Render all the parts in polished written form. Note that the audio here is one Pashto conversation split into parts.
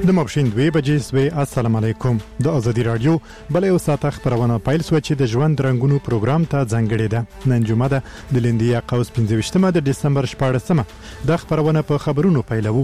د ماپښین 2 بجې سوی. السلام علیکم. د ازادي رادیو بل یو ساعت خبرونه پیل سو چې د ژوند رنگونو پروګرام ته ځانګړی ده. نن جمعه ده د لیندیا قوس 15مه د دسمبر 14مه. د خبرونه په خبرونو پیلوو.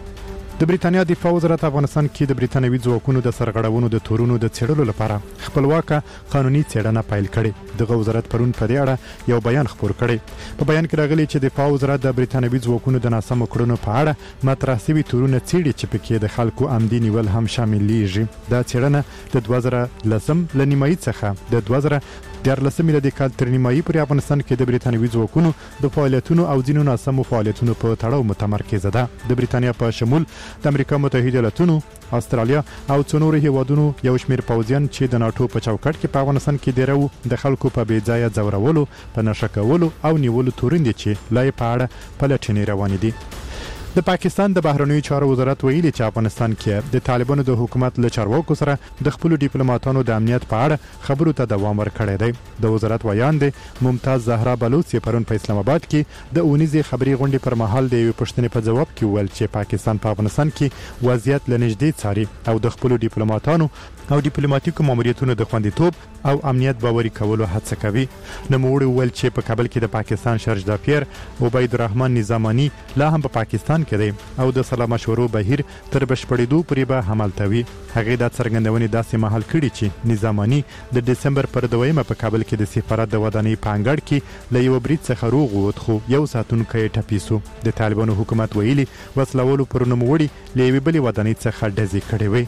د بریتانیا دفاع وزارت افغانستان کې د بریتانوي ځواکونو د سرغړونو د تورونو د څېړلو لپاره خپلواکه قانوني څېړنه پیل کړې. د وزارت پرون په دې اړه یو بیان خپور کړی. په بیان کې راغلي چې دفاع وزارت د بریتانوي ځواکونو د ناسمو کړنو په اړه مطرح شوي تورونه څېړي چې پکې د خلکو عمدي نیول هم شاملېږي. دا څېړنه د 2010 ل نیمایي څخه د 2014 میلادي کال تر نیمایي پورې افغانستان کې د بریتانوي ځواکونو د فعالیتونو او ځینو ناسمو فعالیتونو په تړاو متمرکزه ده. د بریتانیا په شمول د امریکا متحده ایالاتونو، استرالیا او څنورو هیوادونو یو شمیر پوځیان چې د ناتو په چوکاټ کې په افغانستان کې دیرو د خلکو په بې ځایه ځورولو، په نشه کولو او نیولو تورن دي چې لای په اړه پلټنې روانې دي. د پاکستان د بهرنیو چارو وزارت ویلي چې افغانستان کې د طالبانو د حکومت له چارواکو سره د خپل ډیپلوماټانو د امنیت په اړه خبرو ته دوام ورکړی دی. د وزارت ویان دی ممتاز زهرا بلوچ پرون په اسلام آباد کې د اونیزي خبري غونډې پر مهال د یو پښتنې په جواب کې ویل چې پاکستان په افغانستان کې وضعیت لنږدې څاري او د خپل ډیپلوماټانو او ډیپلوماټیکو ماموریتونو د خوندیتوب او امنیت باوري کولو هڅه کوي. نوموړي ویل چې په کابل کې د پاکستان شرجدا پیر عبید الرحمن نظامانی لا هم په پاکستان کې دی او د سلا مشورو بهیر تر بشپړېدو پورې به عملتوي. هغه د څرګندونې داسې محل کړي چې نظامانی د دسمبر پر 2مه په کابل کې د سفارت د ودانۍ پانګړ کې له یو برید څخه روغ ووت خو یو ساتونکی ټپیسو. د طالبانو حکومت ویلي وسلوالو پر نوموړي له یوې بلې ودانۍ څخه ډزې کړې وي.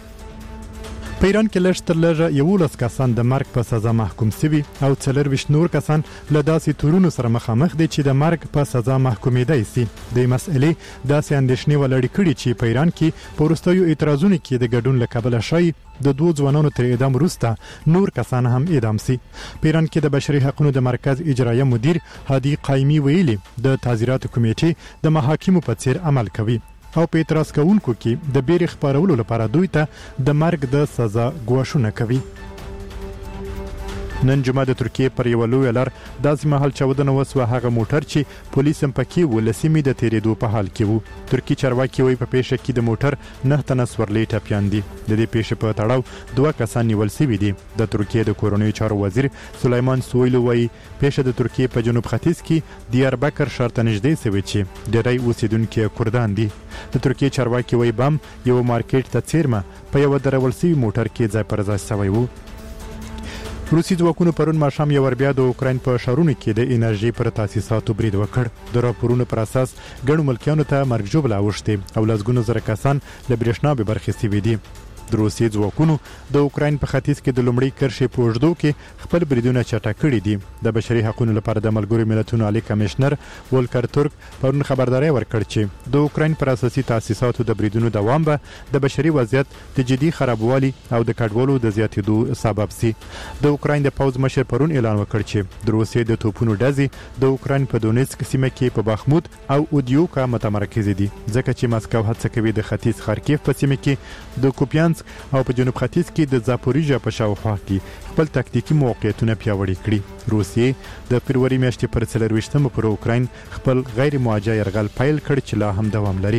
په ایران کې لږ تر لږه 11 کسان د مرګ په سزا محکوم شوي او 24 نور کسان له داسې تورونو سره مخامخ دي چې د مرګ په سزا محکومېدای شي. د مسئلې داسې اندېښنې ولري کړي چې په ایران کې په وروستیو اعتراضونو کې د ګډون له کبله شای د 2 ځوانانو تر اعدام وروسته نور کسان هم اعدام شي. په ایران کې د بشري حقوقو د مرکز اجرایه مدیر هادي قایمی ویلي د تعزیرات کمیټې د محاکمو په څیر عمل کوي او په اعتراض کوونکو کې د بیرې خبرولو لپاره دوی ته د مرګ د سزا غواړونه کوي. نن جمعه د ترکیه پر یو لوی لار داسې محل چاودنه وسوه هغه موټر چې پولیس هم پکې ولسمې د تیرېدو په حال کې وو. ترکی چارواکي وایي په پیښه کې د موټر 9 تنه سورلې ټپیان دي. د دې پیښې په تړاو 2 کسان نیول شوي دي. د ترکیه د کورونیو چارو وزیر سلیمان سویلو وایي پیښه د ترکیه په جنوب ختیځ کې دیاربکر ښار ته نږدې شوې چې ډېری اوسیدونکي کردان دي. د ترکیه چارواکي وایي بم یو مارکیټ ته څیرمه په یو درول شوي موټر کې ځای پر ځای شوی وو. روسي ځواکونو پرون ماښام یو بیا د اوکراین په ښارونو کې د انرژي پر تاسیساتو برید وکړ. د راپورونو پر اساس ګڼو ملکیانو ته مرګ ژوبله اوښتې او لسګونو زره کسان له برېښنا بې برخې شوي دي. د روسي ځواکونو د اوکراین په ختیځ کې د لومړۍ کرښې په اوږدو کې خپل بریدونه چټک کړي دي. د بشري حقوقو لپاره د ملګرو ملتونو عالی کمشنر ولکر ترک پرون خبرداري ورکړ چې د اوکراین پر اساسي تاسیساتو د بریدونو دوام به د بشري وضعیت د جدي خرابوالي او د کډوالو د زیاتېدو سبب شي. د اوکراین د پوځ مشر پرون اعلان وکړ چې د روسي د توپونو ډزې د اوکراین په دونیتسک سیمه کې په باخمود او اودیوکا متمرکز دي ځکه چې مسکو هڅه کوي د ختیځ خارکیف په سیمه کې د کوپیانسک او په جنوب ختیځ کې د زاپوریژا په شاوخوا کې خپل تکتیکي موقعیتونه پیاوړي کړي. روسیې د فروری میاشتې پر 24مه پر اوکراین خپل غیر موجه یرغل پیل کړ چې لا هم دوام لري.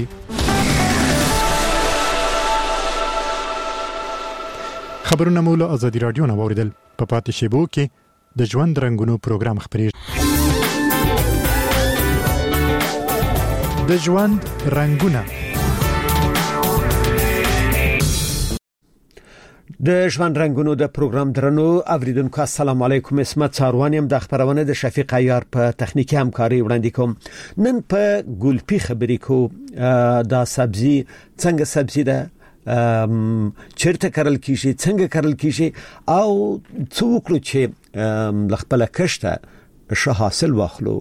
خبرونه مو له ازادي رادیو نه واوریدل. په پاتې شیبو کې د ژوند رنگونو پروګرام خبرېږي. د ژوند رنگونه د ژوند رنگونو د پروګرام درنو اوریدونکو السلام علیکم. اسمت چاروانیم د خبرونه د شفیق عیار په تخنیکی همکاري وړاندې کوم. نن په ګلپی خبرې کو دا سبزی څنګه سبزی ده چیرته کرل کیږي څنګه کرل کیږي او څوک چې لخپل کشته ښه حاصل واخلو.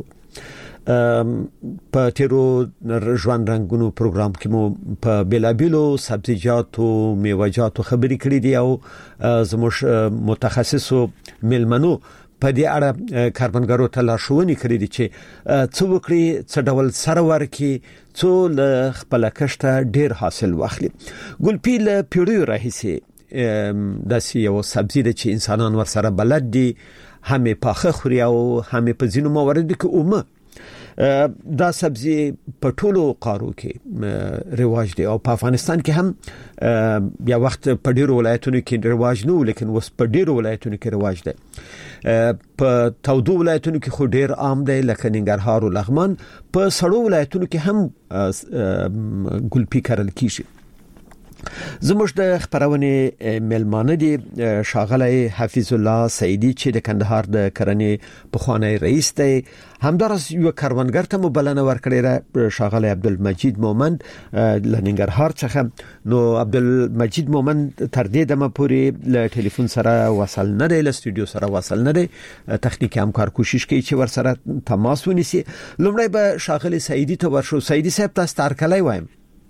په تیرو ژوند رنگونو پروګرام کې مو په بلابلو سبزیجاتو میوه‌جاتو خبرې کړې دي او زموږ متخصصو ملمنو په دې اړه کاربنګرو ته لارښوونې کړې دي چې څو وکړي څه ډول سره ورکي څو له خپل کشته ډیر حاصل واخلي. ګلپی له پیړیو راهیسې داسې یو سبزی ده چې انسانان ورسره بلد دي، هم پاخه خوري او هم په ځینو مواردو کې اومه دا سبزی په ټولو قارو کې رواج دی او په افغانستان کې هم بیا وخت په ډیرو ولایتونو کې رواج نه لیکن اوس په ډیرو ولایتونو کې رواج دی. په تودو ولایتونو کې خو ډیر عام دی لکه ننګرهار او لغمان. په سړو ولایتونو کې هم ګلپي کرل کیږي. زموږ د خبرونه ملمانه دي شاغلی حفیظ الله سعیدی چې د کندهار د کرنې پخوانی رئیس دی. همدارس یو کاروانګر ته مبلنه ورکړی شاغلی عبدالمجید مومند لننګرهار څخه. نو عبدالمجید مومند تر دې دمه پورې له ټلیفون سره وصل نه دی، له سټوډیو سره وصل نه دی. تخنیکی همکار کوشش کوي چې ور سره تماس ونیسي. لومړی به شاغلی سعیدی ته ورشو. سعیدی صاحب تاسو تارکلای وایم.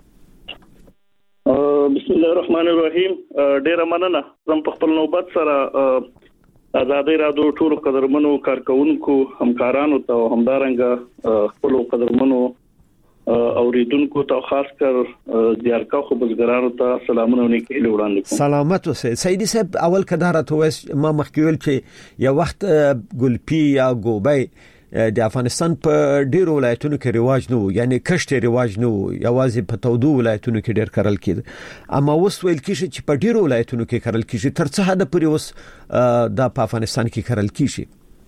بسم الله الرحمن الرحیم. ډیر مننه. زم په خپل نوبت سره آزادۍ رادیو ټول قدرمنو کارکونکو همکارانو ته همدارنګه خپل قدرمنو اوریدونکو ته خاص کر دیارکا خو بزګرانو ته سلامونه نیکی وړاندې کوم. سلامت اوسئ. سعیدی صاحب اول کدار ته وس ما مخکې چې یو وخت ګلپي یا ګوبای د افغانستان په ډیرو ولایتونو کې رواج نه و، یعنی کشت رواج نه و، یوازې په تودو ولایتونو کې ډیر کرل کېده. اما اوس ویل کېږي چې په ډیرو ولایتونو کې کرل کېږي. تر څه حد پورې اوس د افغانستان کې کرل کېږي؟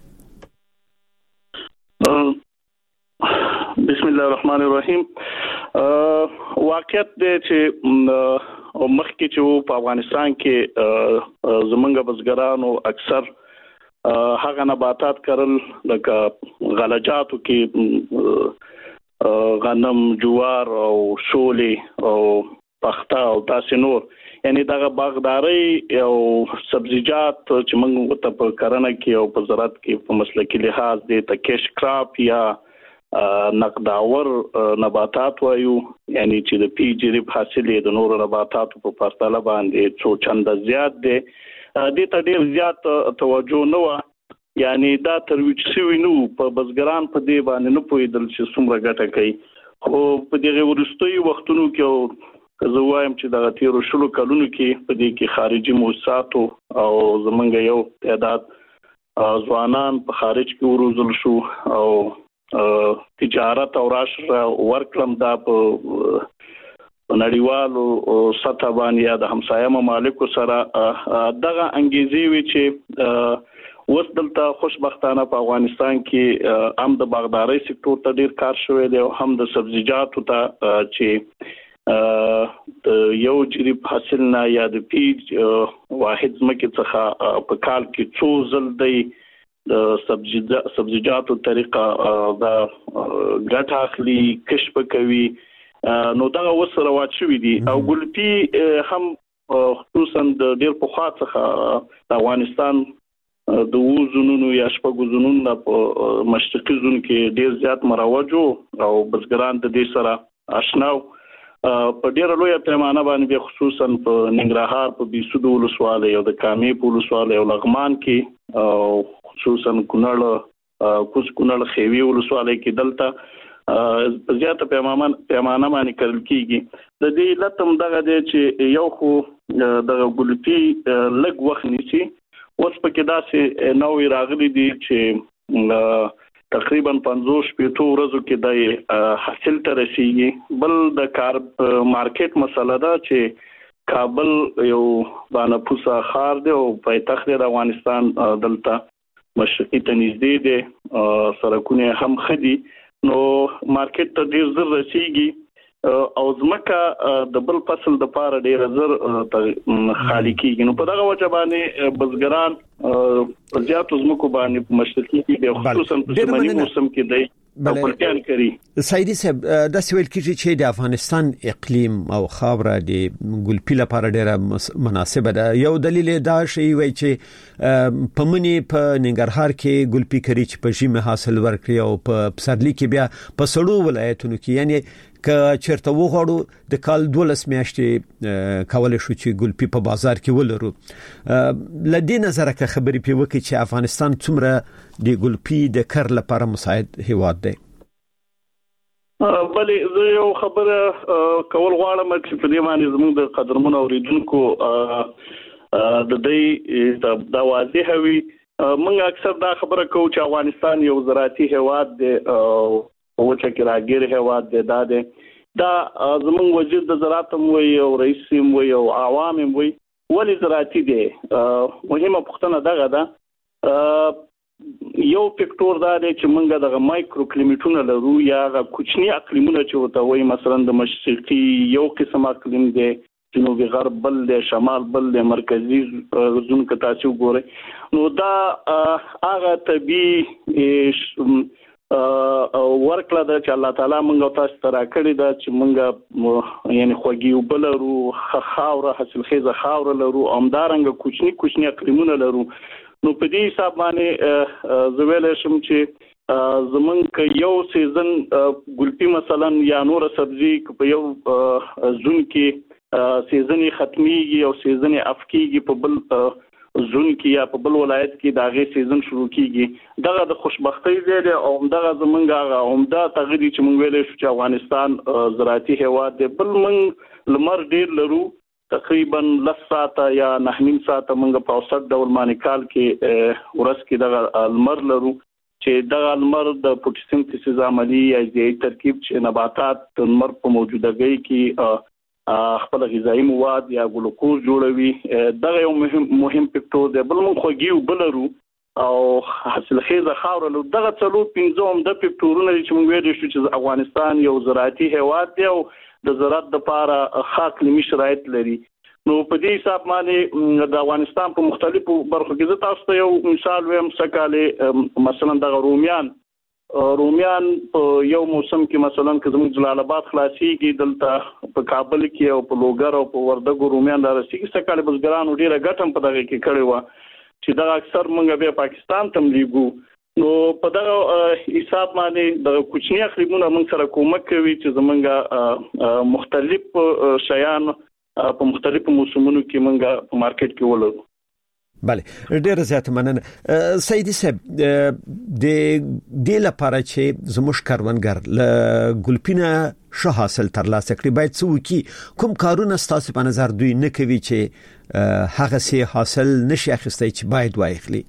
بسم الله الرحمن الرحیم. واقعیت دی چې مخکې چې په افغانستان کې زمونږ بزګرانو اکثر هغه نباتات کرل لکه غلجاتو کې غنم، جوار او شولې او پخته او تاسو نور، یعنی دغه باغداري او سبزیجات چې موږ ته په کرنه کې او په زراعت کې په مسلکي لحاظ د کیش کراپ یا نقداور نباتات وایو، یعنی چې د پیجریب حاصلې د نور نباتاتو په پرتله باندې څو چنده زیات دي. دې ته ډیر زیات توجه نه و، یعنی دا ترویج شوی نو په بزګران په دې باندې نه پوهیدل چې څومره ګټه کوي. خو په دغه ورستوي وختونو کې زه وایم چې د تیرو شلو کلونو کې په دې کې خارجي موسساتو او زمونږ یو تعداد ځوانان په خارج کې وروزل شو او تجارت او راشد ورکلم دا په نړیوالو سطح باندې یا د همسایه ممالکو سره دغه انګیزې وی چې اوس دلته خوشبختانه په افغانستان کې هم د باغداري سکتور ته ډیر کار شوی دی او هم د سبزیجاتو ته چې یو جریب حاصل نه یا د پیج واحد مکه څخه په کال کې څو ځل دی د سبزیجاتو طریقه د ګټه اخلي کشف کوي. نو دا اوس رواج شوی دی او ګلپي هم خصوصا د ډیر په خوا څخه د افغانستان د وزنونو یا شپږ وزنونو په مشرقي زون کې ډیر زیات مروج او بزګران د دې سره آشنا په ډیر لوی پیمانه باندې خصوصا په ننګرهار په بیسود ولسوالۍ او د کامې په ولسوالۍ او لغمان کې او خصوصا کونړ خیوي ولسوالۍ کې دلته زیاته پیمانه باندې کړل کیږي. د دې لتم دغه دی چې یو خو د ګلپي لږ وخت نیسي. اوس په کې داسې نوې راغلي دي چې تقریبا 50 ورځو کې د حاصل ته رسیږي. بل د کار مارکیټ مسله ده چې کابل یو باندې پوسا خار دی او پایتخت د افغانستان دلته مشرقي ته نږدې دی، سرکونه هم خدي، نو مارکیټ ته ډیر زر رسیږي او ځمکه د بل فصل د پاره ډیر زر خالي کیږي. نو په دغه وجه باندې بزګران زیاتو ځمکو باندې په مشرقي کې خصوصا په سیمه موسم کې دی پلان کوي. سعیدی صاحب د سویل کیږي چې د افغانستان اقلیم او خاوره د ګلپي لپاره ډیره مناسبه ده. یو دلیل دا شی وای چې په منی په ننګرهار کې ګلپي کری چې په ژمه حاصل ورکړي او په پسرلی کې بیا په سړو ولایتونو کې، یعنی که چیرته وغواړو د کال 12 میاشتې کولای شو چې ګلپي په بازار کې ولرو. لدې نظر که خبرې په وکړي چې افغانستان څومره د ګلپي د کر لپاره مساعد هیواد دی؟ بلې زه یو خبره کول غواړم چې په دې باندې زموږ د قدرمنو اوریدونکو د دې د واضح وي. موږ اکثر دا خبره کوو چې افغانستان یو زراعتي هیواد دی او وچه کې راګیر هواد د دا زمونږ وزیر د زراعت وي او رئیس وي او عوام وي ولې زراعتي دي مهمه پوښتنه دغه ده یو فکټور دا دی چې موږ د مایکرو کلیمټونو لرو یا کوچني اقلیمونه چې وته وي مثلا د مشرقي یو قسم اقلیم دی جنوبي غرب بل دی شمال بل دی مرکزي زون کې تاسو ګورئ نو دا هغه طبي ورکړه د چې الله تعالی موږ تاسو ترا کړی دا چې موږ یعنی خوږی وبلرو خاوره حاصل خیزه خاوره لرو امدارنګ کوچني اقلیمونه لرو نو په دې حساب باندې زویل شم چې زمونږ یو سیزن ګلپی مثلا یا نور سبزی په یو زون کې سیزن ختميږي او سیزن افکیږي په بل زون کې یا په بل ولایت کې دا غي سیزن شروع کیږي دغه د خوشبختی دی او دغه زمونږه عمده تغیر چې مونږ ویل شو چې افغانستان زراعتي هیواد دی بل مونږ لمر ډیر لرو تقریبا 10 ساعته یا 9 ساعته مونږ په اوسط ډول باندې کال کې ورځ کې دغه لمر لرو چې دغه لمر د فوټوسنتیسز عملی یا د ترکیب چې نباتات د لمر په موجودګۍ کې خپل غذایی مواد یا ګلوکوز جوړوي دغه یو مهم فکټور دی بل موږ خوږی وبلرو او حاصل خیزه خاوره له دغه څلور پنځوم د فکټورونه چې موږ ویل شو چې افغانستان یو زراعتي هیواد دی او د زراعت لپاره خاص لمي شرایط لري نو په دې حساب باندې د افغانستان په مختلفو برخو کې تاسو ته یو مثال وایم سکاله مثلا د رومیان په یو موسم کې مثلا که زموږ جلال آباد خلاصيږي دلته په کابل کې او په لوګر او په وردګو رومیان راسي سکاله بزګرانو ډیره ګټم په دغه کې کړی و چې دا اکثر موږ به پاکستان ته لیږو نو په دغه حساب باندې د کوچنی اقلیمونو موږ سره کومک کوي چې زمونږ مختلف شیان په مختلفو موسمونو کې موږ په مارکیټ کې ولرو بله ډیر زیات مننه سیدی صاحب د دې لپاره چې زموږ کاروانګر ل ګلپینه شو حاصل ترلاسه کړي باید څه وکړي کوم کارونه ستاسو په نظر دوی نه کوي چې هغه سي حاصل نشي اخیستای چې باید واخلي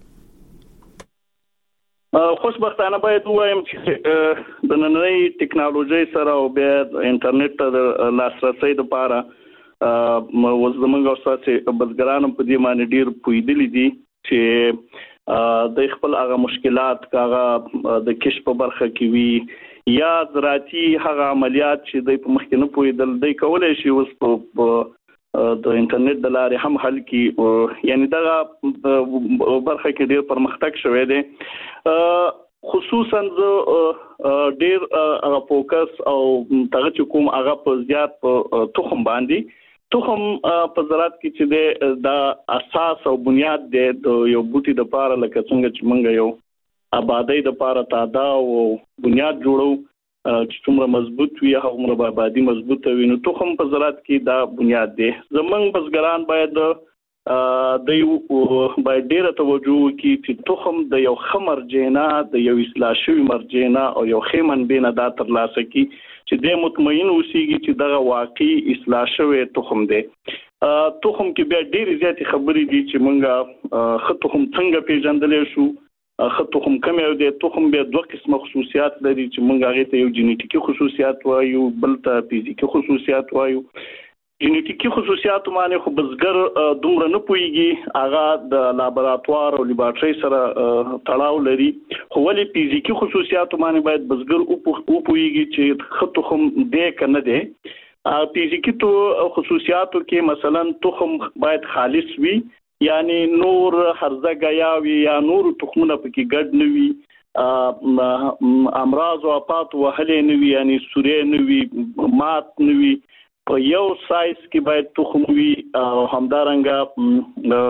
خوشبختانه باید وایم چې د نننۍ ټکنالوژي سره او بیا انټرنیټ ته لاسرسي لپاره زمونږ استاد بزګرانو په دې باندې ډیر پویدلی دي چې د خپل هغه مشکلات هغه د کشف په برخه کې وي یا زراعتي هغه عملیات چې د په مخکنه پویدل دی کولای شي اوس په د انټرنیټ د لارې هم حل کی یعنی دغه برخه کې ډیر پرمختګ شوی دی خصوصا ډیر هغه فوکس او تغه کوم هغه په زیات تخم باندې تخم په زراعت کې چې د اساس او بنیاد د یو بوټي د پاره لکه څنګه چې موږ یو آبادی د پاره تادا او بنیاد جوړو چې څومره مضبوط وي هغه آبادی مضبوط وي نو تخم په زراعت کې دا بنیاد دی زمونږ بزګران باید باید ډیره توجه وکړي چې تخم د یو خمر جینا د یو اصلاح شوی مرجینا او یو خیمن بینه دا ترلاسه کی چې د مطمئن اوسېږي چې دغه واقعي اصلاح شوی تخم دی تخم کې بیا ډېر زیات خبرې دي چې مونږه خط تخم څنګه پیژندلې شو خط تخم کوم یو دی تخم بیا دوه قسمه خصوصیات لري چې مونږ هغه ته یو جینیټیکي خصوصیات وایو بل ته فزیکي خصوصیات وایو جینیټیکي خصوصیات باندې خو بزګر دومره نه پويږي هغه د لابراتوار او لیبارټري سره تړاو لري خو ولې فزیکي خصوصیات باندې باید بزګر او پويږي چې خط تخم دی کنه دی فزیکي خصوصیاتو کې مثلا تخم باید خالص وي یعنی نور هرزه غیاوي یا نور تخمونه پکې ګډ نه وي امراض او آفات وهلې نه وي یعنی سورې نه وي مات نه وي په یو سایز کې باید تخم وي همدارنګه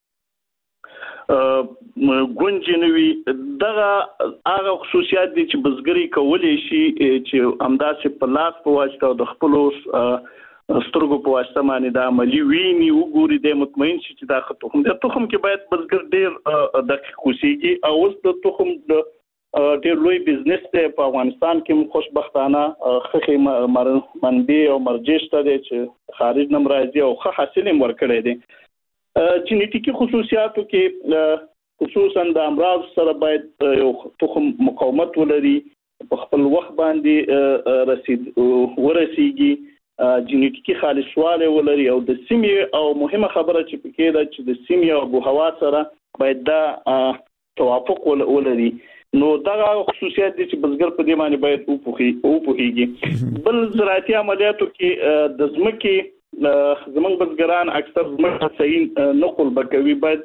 ګونجنوي دغه هغه خصوصیات دي چې بزګری کولای شي چې همداسې په لاس په واسطه د خپل سترګو په واسطه باندې د عملی ویني وګوري د مطمئن شي چې دا تخم کې باید بزګر ډیر دقیق اوسېږي او اوس د تخم د ډیر لوی بزنس دی په افغانستان کې خوشبختانه خخې منبع او مرجع شته دي چې خارج نم راځي او ښه حاصل یې ورکړی دی جینیټیکي خصوصیاتو کې خصوصا د امراض سره باید یو تخم مقاومت ولري په خپل وخت باندې ورسیږي جینټیکي خالصواله ولري او د سیمې او مهمه خبره چې پکې ده چې د سیمې او ابو هوا سره باید دا توافق ولري نو دا خصوصیات دي چې بزګر په دې باندې باید وپوهیږي بل زراعتي عملیاتو کې د ځمکې زمونږ بزګران اکثر ځمکه صحیح نقل بکوي باید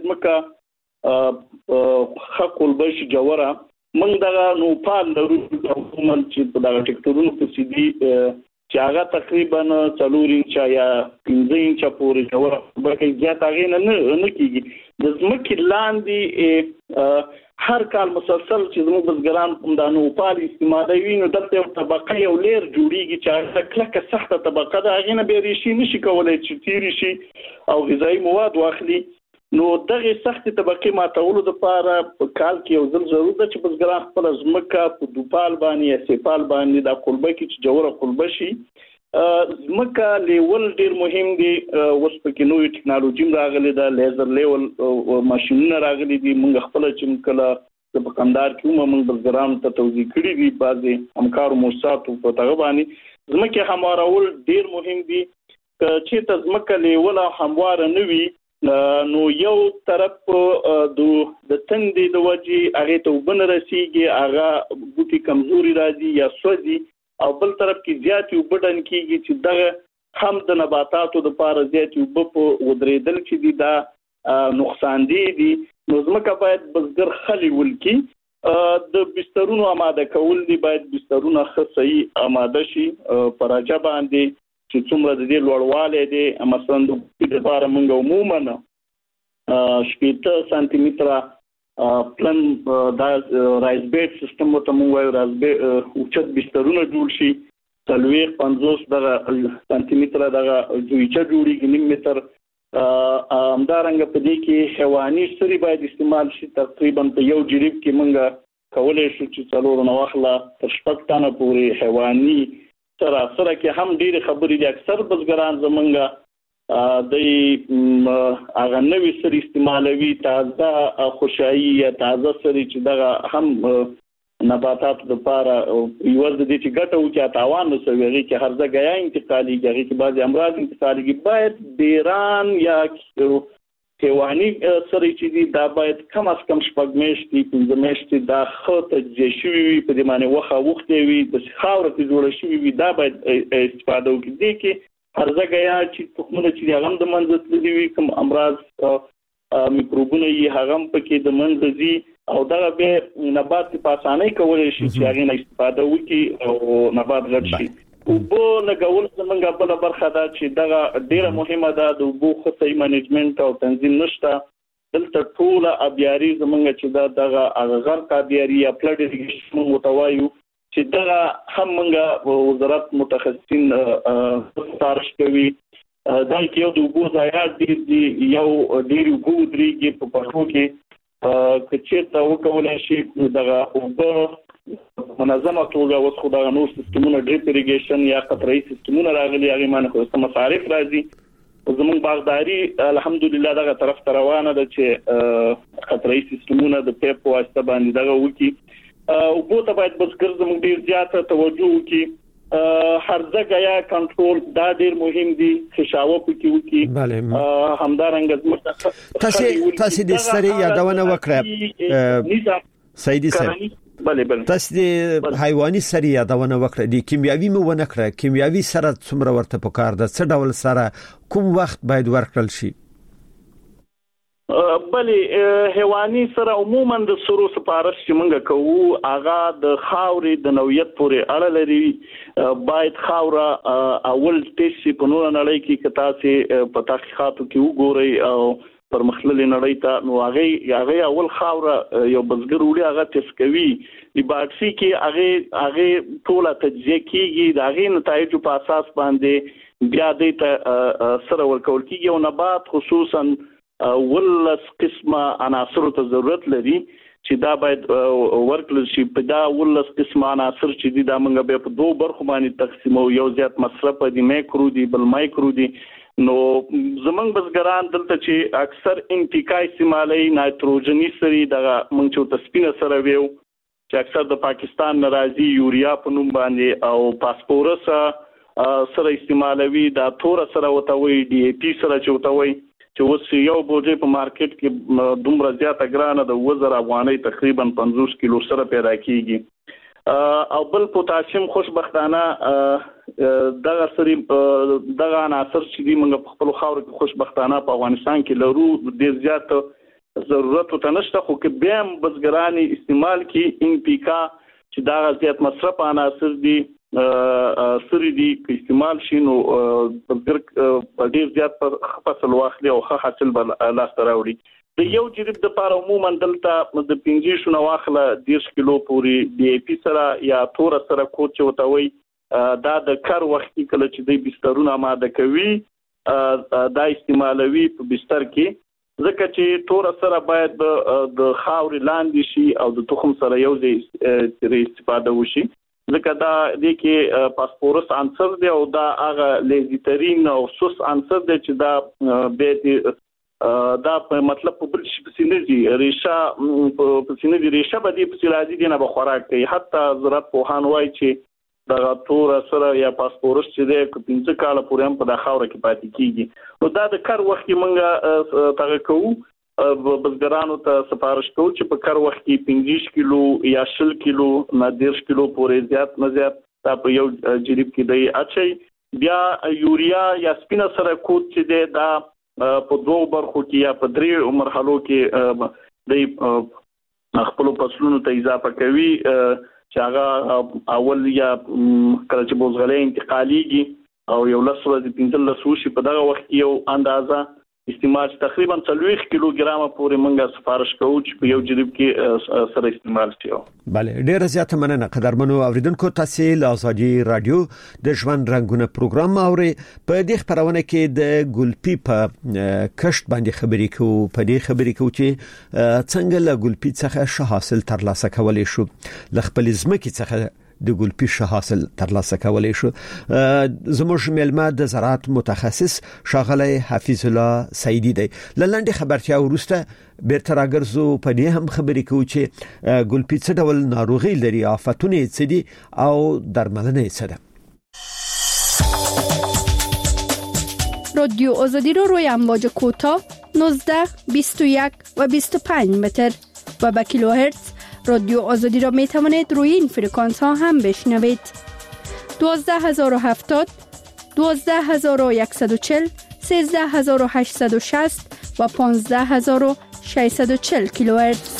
ځمکه حق البش جوړه موږ دا نو پال لرو عموما چې په دا ټیکټورونو په سيدي چې هغه تقریبا 4 انچ یا 15 انچ پورې جوړه بلکې زیات هغه نه کیږي د ځمکې لاندې هر کال مسلسل چې زموږ بزګران په دانو پال استعمالوي نو دلته یو طبقه یو لیر جوړیږي چې کلکه سخته طبقه ده هغه نه به ریشي نشي کولای چې تیری شي او غذایی مواد واخلي نو دغه سختي طبقه ماتولو لپاره په کال کې یو ځل ضرورت ده چې بزګران خپل ځمکه په دوپال باندې یا سیپال باندې د قلبه کې چې جوړه قلبه شي ځمکه لیول ډیر مهم دي اوس په کې نوې ټکنالوژي راغلي ده لیزر لیول ماشينونه راغلي دي موږ خپل چې کله د بقندار کې موږ بزګران ته توضیح کړی دي بعضي همکارو موسسات په تغه باندې ځمکه هموارول ډیر مهم دي چې ته ځمکه لیول هموار نه وي نو یو طرف د تندې د وجې هغه ته وبن رسیږي هغه بوټي کمزوري راځي یا سوځي او بل طرف کې زیات وبدن کیږي چې دغه هم د نباتاتو د لپاره زیات وب په ودرېدل چې دي دا نقصان دي نو ځمکه باید بزګر خلی ولکي د بسترونو آماده کول دي باید بسترونه صحیح آماده شي پراجا باندې چې څومره د دې لوړواله دي مثلا د لپاره موږ عموما 70 سانتي متره پلان دا رایز بیډ سیستم ته موږ وایو رایز بیډ اوچت بسترونه جوړ شي 50 دغه سانتي متره دغه جوړیچه جوړیږي نیم متر همدارنګه په دې کې حیواني سری باید استعمال شي تقریبا په یو جریب کې موږ کولای شو چې څلور نو واخله تر شپږ تنه پورې حیواني سره کې هم ډېر خبرې دي اکثر بزګران زمونږ د هغه نوې سری استعمالوي تازه خوشایي یا تازه سری چې دغه هم نباتاتو لپاره یو د دې چې ګټه وکړي تاوان نشوي هغه کې هرڅه غیا انتقالي هغه کې بعضي امراض انتقالي باید ډیران یا حیواني سری چې دي دا باید کم از کم شپږ میاشتې 15 میاشتې دا خطه جشوي په دې معنی وخه وخت وي د خاور ته جوړ شوی وي دا باید استفاده وکړي دي کې هرڅه غیا چې تخمونه چې هغه د منځ دي وي کوم امراض میکروبونه یې هغه په کې د منځ دي او دا به نبات په اسانۍ کولای شي چې هغه نه استفاده وکړي او نبات غټ شي وبو لګول څنګه بل برخه دا چې دا ډیره مهمه ده د وبو خصي منیجمنت او تنظیم نشته دلته ټول ابياري زمونږ چې دغه غرق ابياري یا فلډ اریګیشن متوایو چې دا هم موږ وزارت متخصصین تارش کوي دا کې یو د وبو ځایات دي یو ډیر وبو درېږي په پښتو کې چې تا وکولای شي دغه وبو منظمه توګه اوس خو دا نور سیستمونه ډریپ اریګیشن یا قطره‌ای سیستمونه راغلي هغه باندې خو مصارف راځي زموږ باغداري الحمدلله دغه طرف ته روانه ده چې قطره‌ای سیستمونه د پیپ واسطه باندې دغه وکي او په تو باید بزګر زموږ ډیر زیاته توجه وکي هرځه یا کنټرول دا ډیر مهم دي خشاوه پکې وکي همدارنګه تاسو د سری یادونه وکړه سیدی صاحب بله تاسو د حیواني سری یادونه وکړه د کیمیاوي مو ونه کړه کیمیاوي سره څومره ورته پکار ده څه ډول سره کوم وخت باید ورکړل شي بله حیواني سره عموما د سرو سپارښت چې موږ کوو هغه د خاورې د نوعیت پورې اړه لري باید خاوره اول ټیسټ په نور نړۍ کې کتا سي په تحقیقاتو کې وګوري او پر مخلل نړۍ ته نو هغه اول خاوره یو بزګر وړي هغه تس کوي د باکسي کې هغه ټوله تجزیه کیږي د هغه نتایج په اساس باندې بیا د سره ورکول کیږي او نبات خصوصا ولس قسمه عناصر ته ضرورت لري چې دا باید ورکل شي په دا ولس قسمه عناصر چې دا موږ به په دوه برخو باندې تقسیمو یو زیات مصرف دي میکرو دي بل مایکرو دي نو زمنګ بزګران دلته چې اکثر انتقای استعمالي نایتروجني سری دغه موږ چې تسپینه سره ویو چې اکثر د پاکستان ناراضي یوریا په نوم باندې او فاسفورس سره استعمالوي دا تور سره وتوي ډي اي پی سره چوتوي چې اوس یو بوجي په مارکیټ کې دومره زیاته ګرانه د 2000 افغانۍ تقریبا 50 کیلو سره پیدا کیږي او بل پوتاشیم خوشبختانه دغه سری دغه عناصر چې موږ په خپل خاور کې خوشبختانه په افغانستان کې لرو ډیر زیات ضرورت ته نشته خو کې بیا بزګرانی استعمال کې ان پی کا چې دا زیات مصرف عناصر دي سری دي چې استعمال شینو بزګر ډیر زیات فصل واخلي او ښه حاصل بل لاس راوړي د یو جریب د لپاره عموما دلته د 15 شنو واخله 10 کیلو پوري ډي اي پی سره یا تور سره کوټ چوتوي دا د کار وخت کله چې د بسترونو آماده کوي دا استعمالوي په بستر کې ځکه چې تور سره باید د خاورې لاندې شي او د تخم سره یو ځای استفاده وشي ځکه دا د کې فاسفورس عنصر دی او دا هغه لیزیترین او سوس عنصر دی چې دا به دا په مطلب په بل شي پسینځي ریشه پسینځي ریشه به دې پسیلازي دي نه به خوراک کوي حتی زراعت پوهان وایي چې دا تور سره یا فاسفورس چې د 15 کال پورې هم په د خاور کې پاتې کیږي نو دا د کار وخت کې موږ تغه کوو بزګرانو ته سفارش کوو چې په کار وخت کې 15 کیلو یا 10 کیلو نه 10 کیلو پورې زیات نه زیات دا په یو جریب کې دی اچي بیا یوریا یا سپینه سره کوټ چې دا په دوه برخو کې یا په درې مرحلو کې د خپل فصلونو ته اضافه کوي چې هغه اول یا کله چې بوزغلې انتقاليږي او یو لسره د 15 شي په دغه وخت یو اندازه استعمال تقریبا 40 کیلو ګرام پورې منګه سفارش کوو چې په یو جریب کې سره استعمال شي. بله ډیر زیاته مننه قدرمنو اوریدونکو تاسو له ازادي رادیو د ژوند رنگونه پروګرام اوري په دې خبرونه کې د ګلپی په کشت باندې خبرې کوو په دې خبرې کوو چې څنګه له ګلپی څخه ښه حاصل ترلاسه کولای شو ل خپل ځمکې څخه د ګلپی ښه حاصل ترلاسه کولای شو. زموږ ملما د زراعت متخصص ښاغلی حفیظ الله سعیدی دی لاندې خبرتیا ورسته بیرته راګرځو په دې هم خبرې کوو چې ګلپی څه ډول ناروغي لري آفتونه څه دي او درملنه یې څه ده. رادیو آزادی رو روی امواج کوتاه 19 21 و 25 متر و با کیلوهرتز رادیو آزادی را می توانید روی این فرکانس ها هم بشنوید. 12070 12140 13860 و 15640 کیلوهرتز.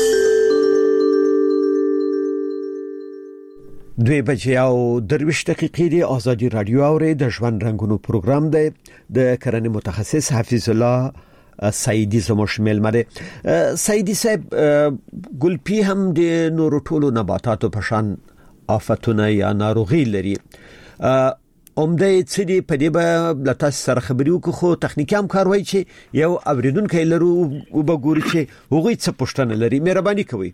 2:23 دقیقې دی آزادی رادیو اوري د ژوند رنگونو پروګرام دی د کرنې متخصص حفیظ الله سعیدی زموږ ملمره. سعیدی صاحب ګلپی هم د نورو ټولو نباتاتو په شان آفتونه یا ناروغي لري اومده چې دی په دې به لته سره خبري وکړو تخنیکی هم کاروي چې یو اوریدونکو لرو او بګوري چې هغه څه پښتنه لري مهرباني کوي.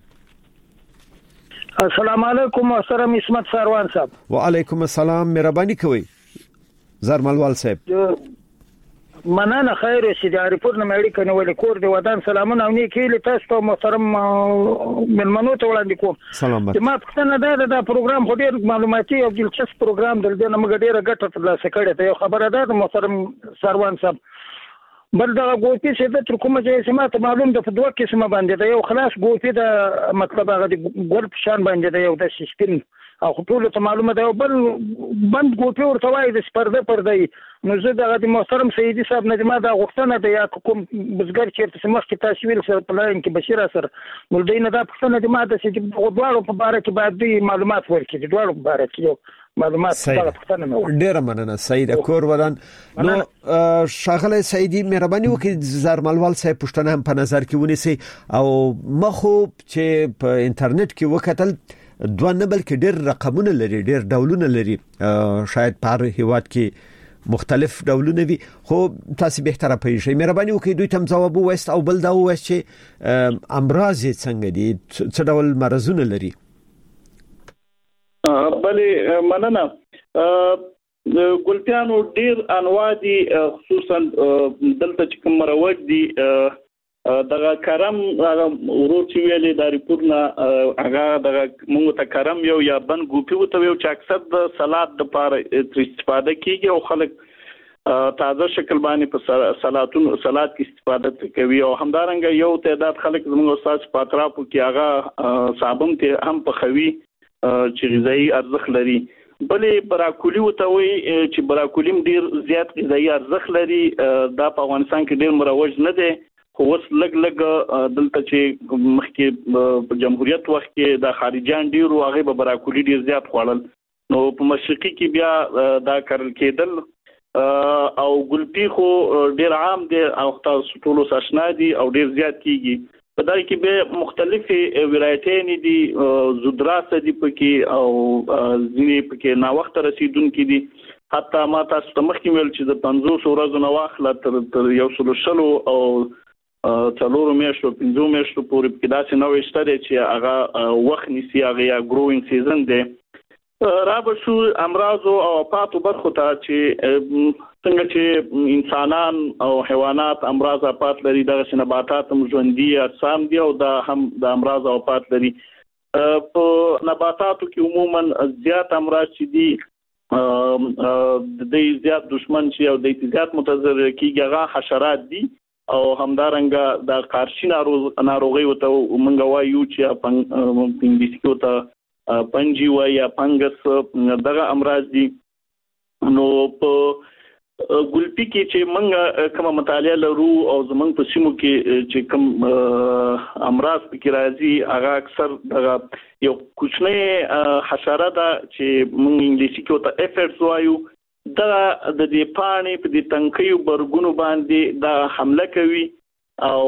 السلام علیکم محترم عصمت سروان صاحب. وعلیکم السلام مهرباني کوي زرملوال صاحب. مننه خیر اوسې د ریپورت نه مېړي کنه ولې کور دی ودان سلامونه او نیکی له تاسو ته محترم ملمنو ته وړاندې کوم. سلامات. ما پښتنه دا پروګرام خو ډیر معلوماتي او دلچسپ پروګرام درته نه موږ ډیره ګټه ترلاسه کړې ته یو خبره ده محترم سروان صاحب. بل دا ګوتې چې د تر کومه ځای سمات معلوم ده په دوه قسمه باندې ده یو خلاص ګوتې د مطلب هغه د ګل په شان باندې ده یو د سیستم او ټول ته معلومه ده بل بند ګوتې ورته وایي د پرده نو زه د محترم سیدی صاحب نه ما دا غوښتنه ده یا کوم بزګر چې سمخ کې تاسویل سره پلاین کې بشیر سره مولدین دا پښتنه د ما د چې غوډوالو په باره کې باید معلومات ورکړي د دوړو په باره کې معلومات پښتنه مې ډیر مننه سید کور ودان. نو شاغله سیدی مهرباني وکړئ زرملوال صاحب پښتنه هم په نظر کې ونیسي او مخو چې په انټرنیټ کې وکتل دوه نه بلکې ډیر رقمونه لري ډیر ډولونه لري شاید په هیواد کې مختلف ډولونه وي خو تاسو به تر پېښې مهرباني وکړئ دوی تم جواب وست او بل دا وست چې امراض څنګه دي څه ډول مرزونه لري. بله مننه ګلپیانو ډیر انواع دي خصوصا دلته چې کوم مروج دي دغه کرم ورو چې ویلې د ریپورټ نه هغه دغه موږ ته کرم یو یا بن ګوپی وته یو چې اکثر د سلاد د پاره استفاده کیږي او خلک تازه شکل باندې په سلاد کې استفاده کوي او همدارنګه یو تعداد خلک زموږ استاد پاتراپو کې هغه صابون ته هم په خوي چې غذایی ارزښت لري بلې براکولی وته وي چې براکولیم ډیر زیات غذایی ارزښت لري دا په افغانستان کې ډیر مروج نه دی خو اوس لګ دلته چې مخکې په جمهوریت وخت کې د خارجيان ډیرو هغه به براکولی ډیر زیات خوړل نو په مشرقي کې بیا دا کارل کېدل او ګلپی خو ډیر عام دي او تاسو ټول آشنا دي او ډیر زیات کیږي په دای کې به مختلفي ولایتونه دي زودراسه دي پکې او ځینې پکې نا وخت رسیدونکو دي حتی ما تاسو ته مخکې ویل چې د 500 ورځې نو واخله تر یو سلو او څلورو میاشتو 5 میاشتو پورې کې داسې نوې شته چې هغه وخت نسی هغه یا ګروینګ سیزن دی رابشو امراض او آفات برخو ته چې څنګه چې انسانان او حیوانات امراض آفات لري دغه نباتات هم ژوندۍ اجسام دي او دا هم د امراض او آفات لري په نباتاتو کې عموما زیات امراض چې دي د زیات دشمن شي او د زیات متضرر کیږي هغه حشرات دي او همدارنګه د قارشي ناروغي وته مونږ وایو چې په انګلیسي کې وته پنجي وای یا فنګس دغه امراض دي نو په ګلپی کې چې مونږ کوم مطالعه لرو او زمونږ په سیمو کې چې کوم امراض پکې راځي هغه اکثر دغه یو کوچنی حشره ده چې مونږ انګلیسي کې وته افیډز وایو دا د دې پانی په دې تنکیو برګونو باندې دا حمله کوي او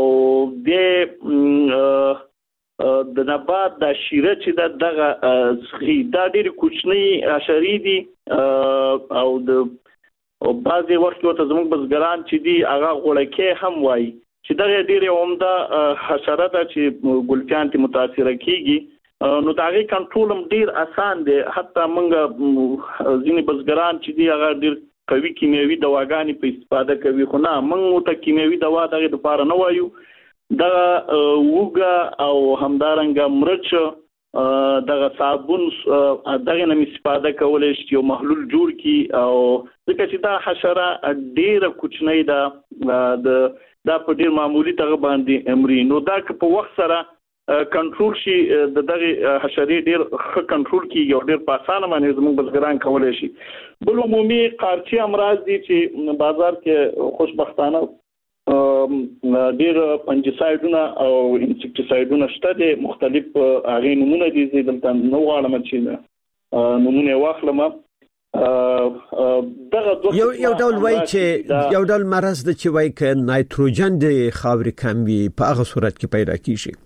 د نبات د شیره چې دغه دا ډېر کوچنی حشرې دي او د بعضي وخت ته زموږ بزګران چې دي هغه غوړکې هم وایي چې دغه ډېر عمده حشره ده چې ګلپیان ته متاثر کیږي نو دا غي کنټرول هم ډیر اسان دی حتی موږ ځینې بزګران چې دی هغه ډیر قوي کیمیاوي دواګانې په استفاده کوي خو نه موږ ته کیمیاوي دوا دغه لپاره نه وایو دا وګه او همدارنګه مرچ دغه صابون دغه نه استفاده کولای شي یو محلول جوړ کی او ځکه چې دا حشره ډیره کوچنۍ ده دا په ډیر معمولی تغه باندې امري نو دا په وخت سره کنټرول شي د دغه حشرې ډیر ښه کنټرول کیږي او ډیر په اسانه باندې زموږ بزګران کولای شي بل عمومي قارچي امراض دي چې بازار کې خوشبختانه ډیر فنجیسایډونه او انسیکټیسایډونه شته دي مختلف هغه نمونه دي چې دلته نو غواړم چې نمونه واخلم یو ډول وای چې یو ډول مرض د چې وای ک نایتروجن د خاورې کم وي په هغه صورت کې پیدا کیږي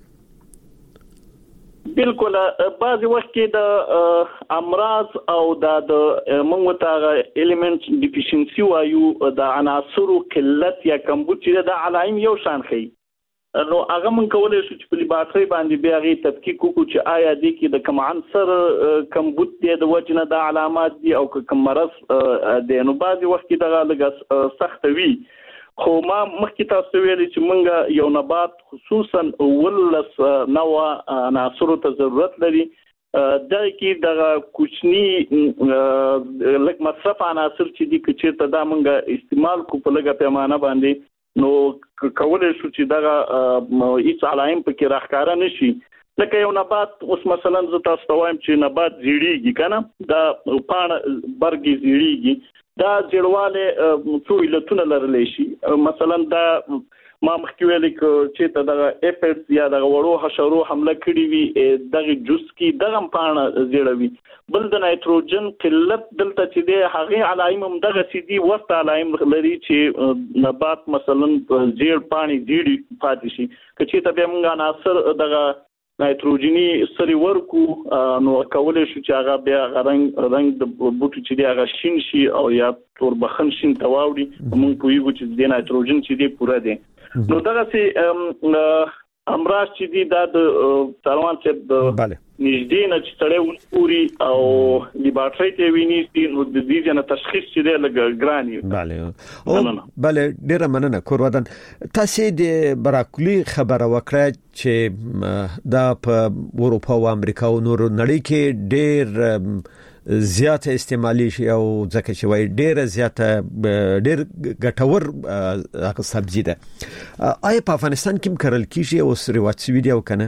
بالکل بعضی وخت کې د امراض او د موږ ته الیمنت ډیفیشنسي وایو د عناصرو قلت یا کمبود چې د علائم یو شان خي نو هغه موږ کولای شو چې په لیبارټري باندې بیا غي تفکیک وکړو چې آیا د کې د کوم عنصر کمبود دی د وجنه د علامات دي او کوم مرض دی نو بعضی وخت کې د لږه سخت وي خو ما مخکې تاسو ویلي چې مونږ یو نبات خصوصا ولس نوع عناصر ته ضرورت لري دا کې د کوچنی لږ مصرف عناصر چې دي چې دا مونږ استعمال کو په لږه پیمانه باندې نو کولای شو چې دا هیڅ علائم پکې راښکاره نشي لکه یو نبات اوس مثلا زه تاسو ته وایم چې نبات زیړیږي کنه دا پاڼه برګي زیړیږي دا جوړواله څو علتونه لرلی شي مثلا دا ما مخکې ویل چې ته دغه افیډز یا دغه وړو حشرو حمله کړې وي دغه جوس کې دغه پاڼه زیړوي بل د نایتروجن قلت دلته چې دی هغه علائم هم دغه سيدي وسط علائم لري چې نبات مثلا زیړ پانی زیړي پاتې شي چې ته به موږ عناصر دغه نایتروجنی سری ورکو نو کولای شو چې هغه بیا رنگ د بوټو چې دی هغه شین شي او یا تور بخن شین تواوړي موږ پویږو چې د نایتروجن چې دی پوره دی نو دغه سي امراض چې دی د سروان صاحب نږدې نه چې سړی ورپوري او لیبارټری ته ویني نو د دې جنا تشخیص چې لږ ګراني. بله ډیره مننه کورودن. تاسو د براکلی خبره وکړه چې دا په اروپا او امریکا او نور نړۍ کې ډیر زیات استعمالي شي او ځکه چې وای ډیر زیات ډیر ګټور سبزی ده. آیا په افغانستان کې کرل کیږي او سروات ویډیو کنه؟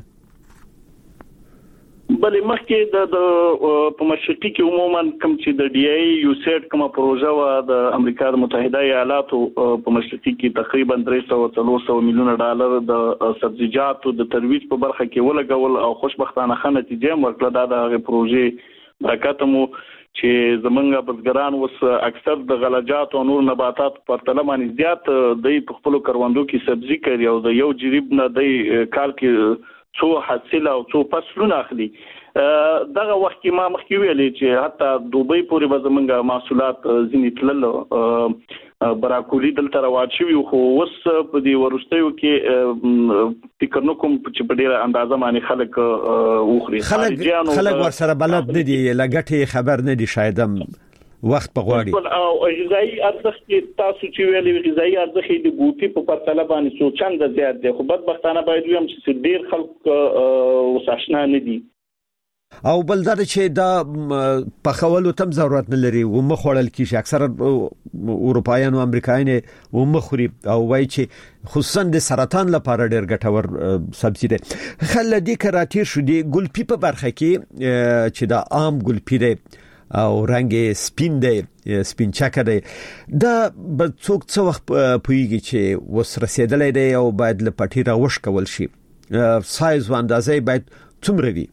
بلې مخکې د په مشرقي کې عموما کوم چې د ډي ای یو سیټ کومه پروژه و د امریکا متحده ایالاتو په مشرقي کې تقریبا 300 میلیون ډالر د سبزیجاتو د ترویج په برخه کې ولګول او خوشبختانه ښه نتیجه ورکړه. دا د پروژې برکت مو چې زمونږ بزګران اوس اکثر د غلجات او نور نباتات په پرتله باندې زیات د خپل کروندو کې سبزي کوي او د یو جریب نه د کال کې څو حاصل او څو فصلونه اخلي. دغه وخت کې ما مخکې ویلې چې حتی دوبۍ پورې به زمونږ محصولات ځینې تلل براکولي دلته راوړ شوی خو اوس په دې ورستیو کې فکر نکوم چې په ډیره اندازه باندې خلک وخوري. خلک ورسره بلد نه دي لګټي خبر نه دي شاید وخت په غواړي. او غذایی ارزښت تاسو چې ویلې غذایی ارزښت د بوټي په پرتله باندې څو چند زیات دی خو بدبختانه باید ویم چې ډیر خلک وساشنا نه دي. او بلدار چې دا په خولو تم ضرورت نه لري و مخوړل کیږي اکثره اروپایان او امریکایان و مخوري او وای چې خصوصا د سرطان لپاره ډیر ګټور سبزی ده. خلدي کراتیر شو دی ګلپی په برخه کې چې دا عام ګلپی ده او رنگ سپین دی سپین چکه دی دا به څوک څو وخت پویږي چې وس رسیدلې دی او باید لپټی راوښ کول شي سایز و اندازې باید څومره وي؟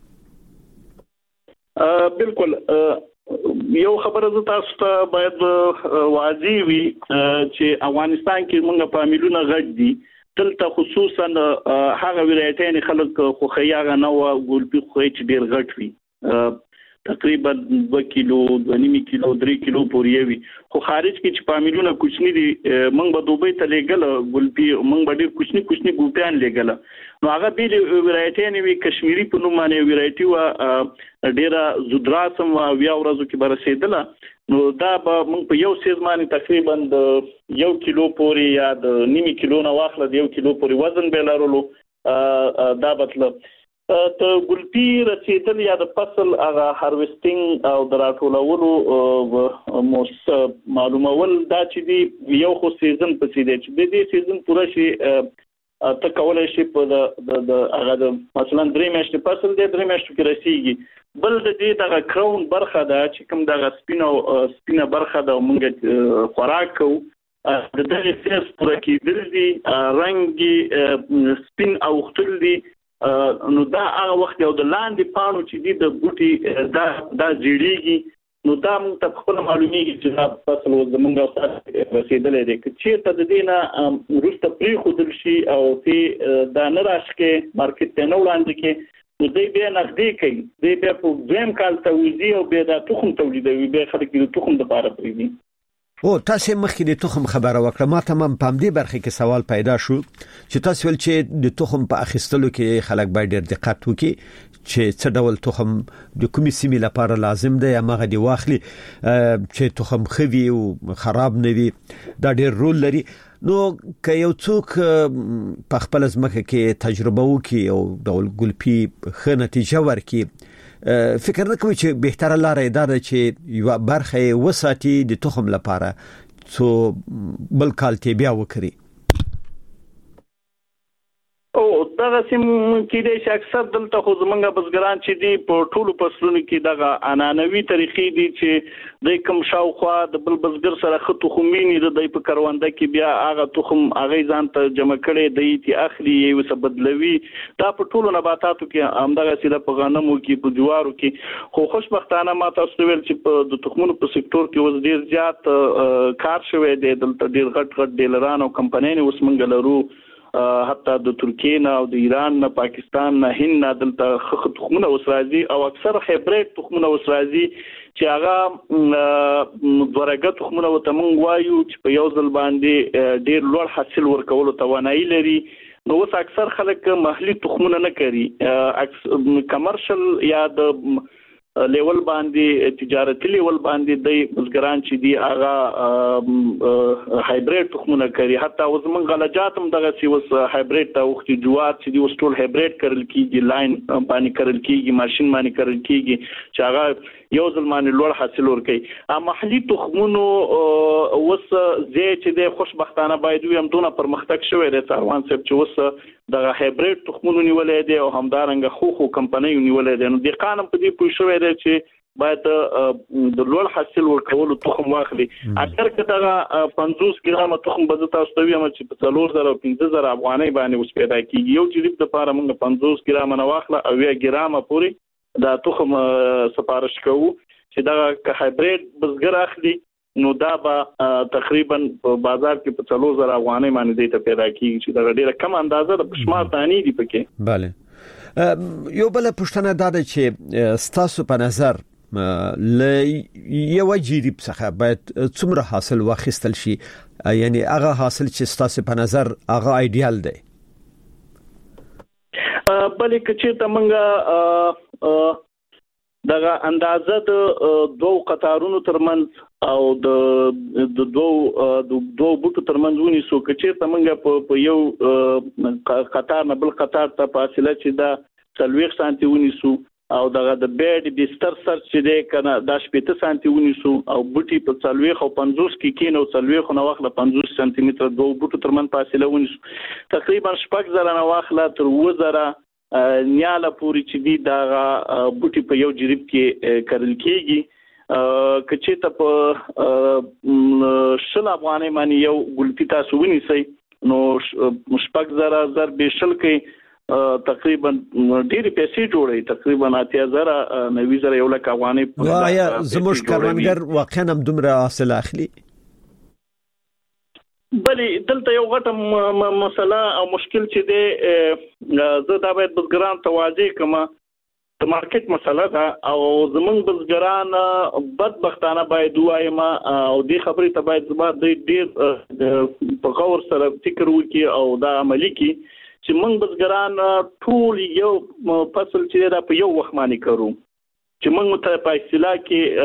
بالکل یو خبره ز تاسو ته باید واضح وي چې افغانستان کې موږ په میلیونه غږ دي دلته خصوصا هغه ولایتونه خلک خو خیاغه نه و ګلپی خو چې ډیر غټ وي تقریبا 2 کیلو 2.5 کیلو 3 کیلو پورې وي خو خارج کې چې په میلیونه کوچنی دي موږ به دوبۍ ته لګل ګلپی موږ به ډیر کوچنی ګوټان لګل نو هغه بیل ولایتونه وی کشمیری په نوم باندې ولایتي و ډیره زودراسم او بیا ورځو کې برسېدله نو دا به موږ په یو سیزمانه تقریبا د 1 کیلو پورې یا د 0.5 کیلو نه واخله د 1 کیلو پورې وزن به لرلو دا مطلب ته ګلپی رسیدل یا د فصل هغه هارویسټینګ او دراټولولو معلومول دا چې دی یو خو سیزن پسې دی چې د دې سیزن پوره شي ته کولای شي په د هغه مثلا 3 میاشتې فصل دی 3 میاشتې کې رسیږي بل د دې دغه کراون برخه ده چې کوم دغه سپینه برخه ده موږ خوراک کوو د دې سیس پوره کېدل دي رنګي سپین او ختل دي نو دا هغه وخت یو د لاندې پانو چې دی د بوټي دا جوړیږي نو دا موږ ته خپل معلومیږي چې دا فصل زمونږ رسیدلې دی چې ته د دې نه وروسته پری خودل شي او چې دا نه راشکه مارکیټ ته نه وړاندې کې نو دوی بیا نقدي کوي دوی بیا په دویم کال تولیدي او بیا د تخم تولیدوي بیا خلک د تخم لپاره پریږي. او تاسو مخکې د تخم خبره وکړه ما تمام پام دې برخه کې سوال پیدا شو چې تاسو ول چې د تخم په اخیستلو کې خلک باید ډېر دقت وکړي چې څه ډول تخم د کومې سیمې لپاره لازم دی یا مغه دی واخلي چې تخم خوي او خراب نه وي دا ډېر رول لري. نو که یو څوک په خپل ځمکه کې تجربه وکړي او د ګلپی ښه نتیجه ورکړي فکر نه کوي چې بهتره لاره دا ده چې یو برخه وساتي د تخم لپاره څو بل کال ته بیا وکړي. او دا سیم کې د اکثر دلته خو زمونږ بزګران چې دی په ټولو فصلونو کې دغه انانوي طریقې دي چې د کوم شاوخوا د بل بزګر سره خطو خمینی د په کرونده کې بیا هغه تخم هغه ځان ته جمع کړي د ایتي اخلي یو څه بدلوي دا په ټولو نباتاتو کې همدغه سیده په غنمو کې په جوارو کې خو خوشبختانه ما تاسو ویل چې د تخمونو په سکتور کې وز ډیر زیات کار شوی دی دلته ډیر غټ ډیلران او کمپنیانې اوس منګ لرو حتی د ترکیه نه او د ایران نه پاکستان نه هند نه دلته تخمونه وسرازي او اکثر هایبرید تخمونه وسرازي چې هغه ورګه تخمونه وته مونږ وایو چې په یو ځل باندې ډیر لوړ حاصل ورکولو توانایي لري نو اوس اکثر خلک محلي تخمونه نه کوي کمرشل یا د لیول باندې تجارتي لیول باندې د بزګران چې دی هغه هایبریډ تخمونه کوي حتی اوس موږ غلجات هم دغه سی اوس هایبریډ ته وختي جوات چې دی اوس ټول هایبریډ کړل کیږي لاین باندې کړل کیږي ماشين باندې کړل کیږي چې هغه یو ځل باندې لوړ حاصل ورکړي محلي تخمونو اوس زه چې د خوشبختانه باید ویم دونه پرمختګ شوی دی څاروان صاحب چې اوس دغه هایبریډ تخمونو نیولې دي او همدارنګه خو کمپنۍ نیولې دي نو د قانون په دې پوه شوی دی چې باید د لوړ حاصل ورکولو تخم واخلي اکثر کله 50 ګرام تخم به تاسو ته ویم چې په 4000 او 5000 افغانۍ باندې اوس پیدا کیږي یو جریب د لپاره موږ 50 ګرام نه واخله او 1 ګرام پورې دا تخم سفارش کوو چې دا هایبریډ بزګر اخلي نو دا به تقریبا په بازار کې په 4000 افغانۍ باندې ته پیدا کیږي چې دا ډیره کم اندازه د پښمار دانی دی پکې bale یو بل پښتنه دا ده چې ستاسو په نظر یو جریب څخه باید څومره حاصل واخیستل شي یعنی هغه حاصل چې ستاسو په نظر هغه ایدیال دی بلې کچې ته منګه دغه اندازه د دوه قطارونو ترمنځ او د دوه بوټو ترمنځ ونیسو کچې ته منګه په یو قطار نه بل قطار ته فاصله چې دا 40 سانتي ونیسو او دغه د بیډ د ستر سر چې دی کنه دا 70 سانتي ونیسو او بوټي په 40 او 50 کې کینو 40 نو واخله 50 سانتي متر دوه بوټو ترمنځ فاصله ونیسو تقریبا 6000 نه واخله تر 2000 نیاله پوری چې دی دا بوټي په یو جریب کې کړل کېږي کچې ته په شل افغانۍ باندې یو ګلپی تاسو ونیسئ نو 6000 ضرب شل کې تقریبا ډېر پیسې جوړي تقریبا 8000 9000 یو لک افغانۍ وایا زموږ کاروانګر واقعا هم دومره حاصل اخلي بلې دلته یو غټه مسله او مشکل چې دی زه دا باید بزګران توازی کما د مارکیټ مسله ده او زمونږ بزګران بدبختانه باید وایم او دې خبرې ته باید زما ډېر په غور سره فکر وکړي او دا عملي کړي چې موږ بزګران ټول یو فصل چې دا په یو وخت باندې کوو چې موږ ته په اصطلاح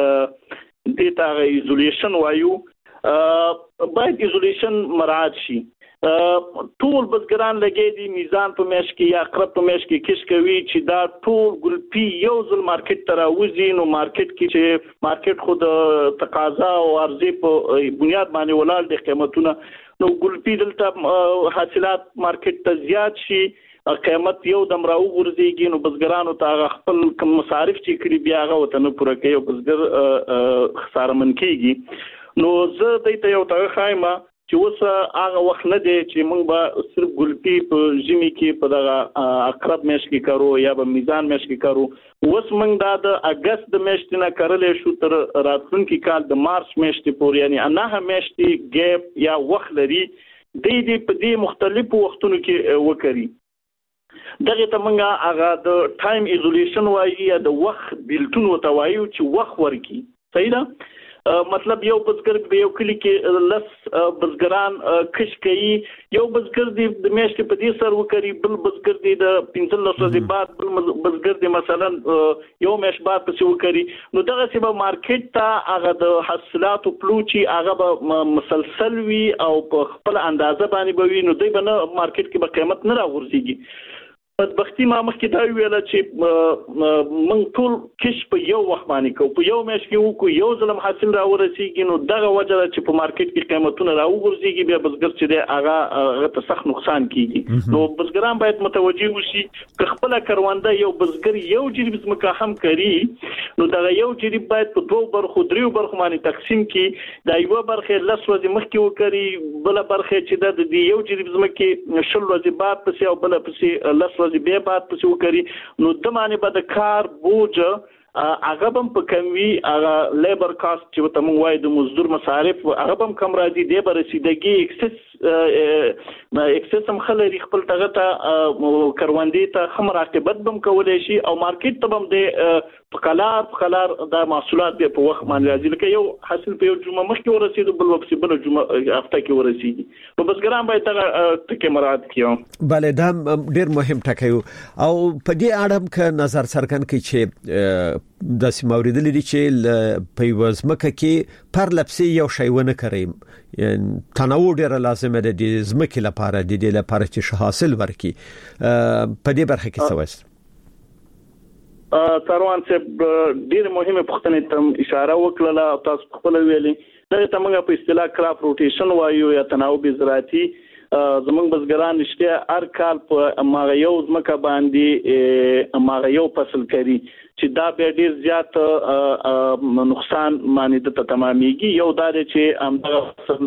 کې د تا ایزولیشن وایو باید ایزولیشن مراعات شي ټول بزګران لګي دي میزان په میش کې یا قرب په میش کې کیش کوي چې دا ټول ګلپی یو ځل مارکیټ ته راوځي نو مارکیټ کې چې مارکیټ خود تقاضا او عرضه په بنیاد باندې ولاړ دي قیمتونه نو ګلپی دلته حاصلات مارکیټ ته زیات شي قیمت یو دم راو ورزيږي نو بزګرانو ته خپل کم مصارف چې کړی بیا هغه وته نه پوره کوي بزګر خساره من کیږي نو زه دې یو ته خایمه چې اوس هغه وخت نه دی چې موږ به صرف ګلپی په ژمي کې په دغه اقرب میش کې کارو یا به میزان میش کې کارو اوس موږ د اگست د میاشتې نه کارلې شو تر راتلونکي کال د مارچ میاشتې پورې یعنی انه میاشتې ګیپ یا وخت لري د دې په دې مختلفو وختونو کې وکړي دغه ته موږ هغه د ټایم ایزولیشن وایي یا د وخت بیلټون وتوایو چې وخت ورکی صحیح ده مطلب یو بزګر به یو کلی کې لس بزګران کش کوي یو بزګر دی د میاشتې په دې سر وکړي بل بزګر دی د 15 ورځې بعد بل بزګر دی مثلا یو میاشت بعد پسې وکړي نو دغه سی به مارکیټ ته هغه د حاصلاتو پلوچي هغه به مسلسل وي او په خپل اندازه باندې به وي نو دوی به نه مارکیټ کې به قیمت نه راغورځيږي بدبختی ما مخکې دا ویل چې من ټول کش په یو وخت باندې کو په یو میاشت کې وکړو یو ځلم حاصل را ورسیږي نو دغه وجه چې په مارکیټ کې قیمتونه را وګرځيږي بیا بزګر چې دی هغه ته سخت نقصان کیږي نو بزګران باید متوجي وشي چې خپل کروانده یو بزګر یو جریب زمکه هم کوي نو دغه یو جریب باید په دوه برخو دریو برخو باندې تقسیم کړي دا یو برخه لس ورځې مخکې وکړي بل برخه چې د یو جریب زمکه شل ورځې بعد پسې او بل پسې لس بیا بعد پسې وکړي نو د معنی به د کار بوج هغه هم په کموي هغه لیبر کاست چې ته مونږ وایو د مزدور مصارف هغه هم کم راځي د رسیدګي اکسس اکسس هم خلري خپل ټغه ته کروندې ته هم راقبت بم کولای شي او مارکیټ ته هم د په قلار د محصولات په وخت باندې راځي لکه یو حاصل په یو جمعه مخکې ورسېدو بل وخت بل جمعه هفته کې ورسېږي نو بزګران باید دا ټکي مراعات کړي. بله دا ډېر مهم ټکی او په دې اړه ک نظر څرګند کړي چې د سیماوري د لري چې په وزمکه کې پر لپسې یو شی ونه کوي تنوع ډېر لازمه ده د زمکه لپاره د دې لپاره چې حاصل ورکړي په دې برخه کې څه وایي؟ سروان صاحب ډېر مهمه پوښتنه ته اشاره وکړه تاسو خپل ویلي دا ته موږ په اصطلاح کراپ روټیشن وایو یا تناوب زراعتي زمونږ بزګران نشته هر کال په ماغیو زمکه باندې ماغیو فصل کوي چې دا به ډیر زیات نقصان معنی ته تمامېږي یو دا چې امدغه فصل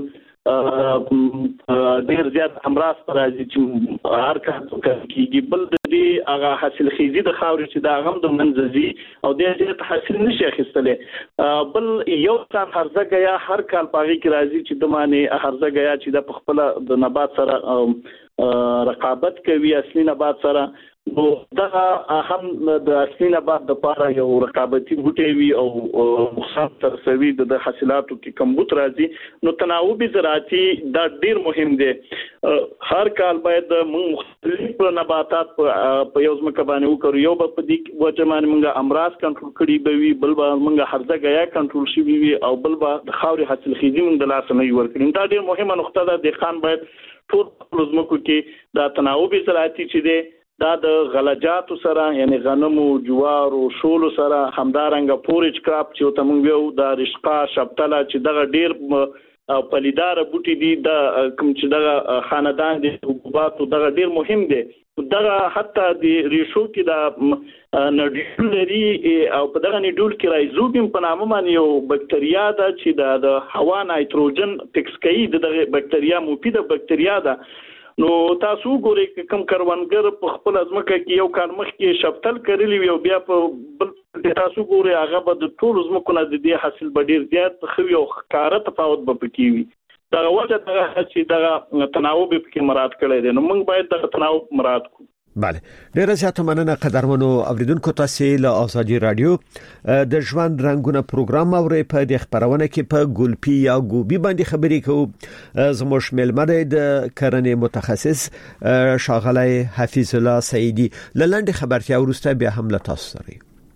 ډیر زیات امراض راځي چې هر کال کېږي بل د دې هغه حاصل خېزي د خاورې چې دا غم د منځزي او د دې حاصل نشي اخیستلې بل یو ځان هرزه غیا هر کال پاغي کې راځي چې د معنی هرزه غیا چې د خپل د نبات سره رقابت کوي اصلي نبات سره نو دا هم د اصلي نبات د پاره یو رقابتي بوټي وي او مخاطب ترسوي د حاصلاتو کې کمبود راځي نو تناوب زراعتي دا ډیر مهم دی هر کال باید مختلف نباتات په یو ځمکه باندې وکړو یو په دې وجه باندې موږ امراض کنټرول کړي به وي بل به موږ هرزه غیا کنټرول شي وي او بل به د خاوري حاصل خېزي موږ د لاس نه ورکړو دا ډیر مهمه نقطه ده د خان باید ټول ځمکو کې دا تناوب زراعتي چې دی دا د غلجاتو سره یعنی غنمو جوار او شولو سره همدارنګه فورج کراپ چې ته موږ یو د رشقه شپتله چې دغه ډیر پلیدار بوټي دي د کوم چې دغه خاندان دي حبوبات دغه ډیر مهم دي دغه حتی د ریشو کې د نډول لري او په دغه نډول کې رایزوبیم په نامه باندې یو بکټریا ده چې د هوا نایتروجن فکس کوي دغه بکټریا مفیده بکټریا ده نو تاسو ګورئ کوم کروندګر په خپل ځمکه کې یو کال مخکې شپتل کړلی وي او بیا په بل تاسو ګورئ هغه به د ټول ځمکو نه د دې حاصل به ډیر زیات خوي او ښکاره تفاوت به پکې وي دا وجه دا چې دا تناوب پکې مراعات کړی دی نو موږ باید دا تناوب مراعات کړو. بله ډیره زیاته مننه قدرمنو اوریدونکو تاسو له ازادي رادیو د ژوند رنگونه پروګرام اورئ په د خبرونه کې په ګلپی یا ګوبي باندې خبرې کوو زموږ ملمنه د کرنې متخصص شاغلی حفیظ الله سعیدی لاندې خبرتیا ورسته بیا هم له تاسو سره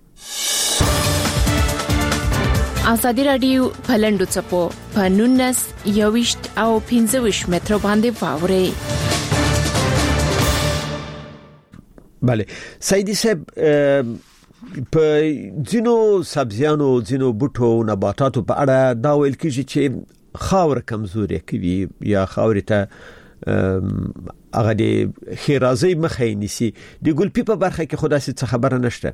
ازادي رادیو په لندو چپو په 19 یوشت او 15 متر باندې فاوري. بله سیدی صاحب په ځینو سبزیانو ځینو بوټو نباتاتو په اړه دا ویل کیږي چې خاور کمزوري کوي یا خاور ته هغه د خیرازي مخې نيسي د ګلپی په برخه کې خدا څه خبره نشته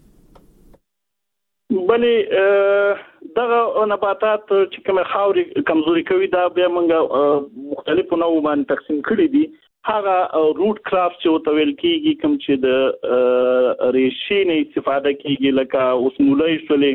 بله دغه نباتات چې کوم خاور کمزوري کوي دا بیا موږ مختلفو نوعو باندې تقسیم کړی دي هغه روټ کراپس چې وتویل کیږي کوم چې د ریشې نه استفاده کیږي لکه اوسمولې شولې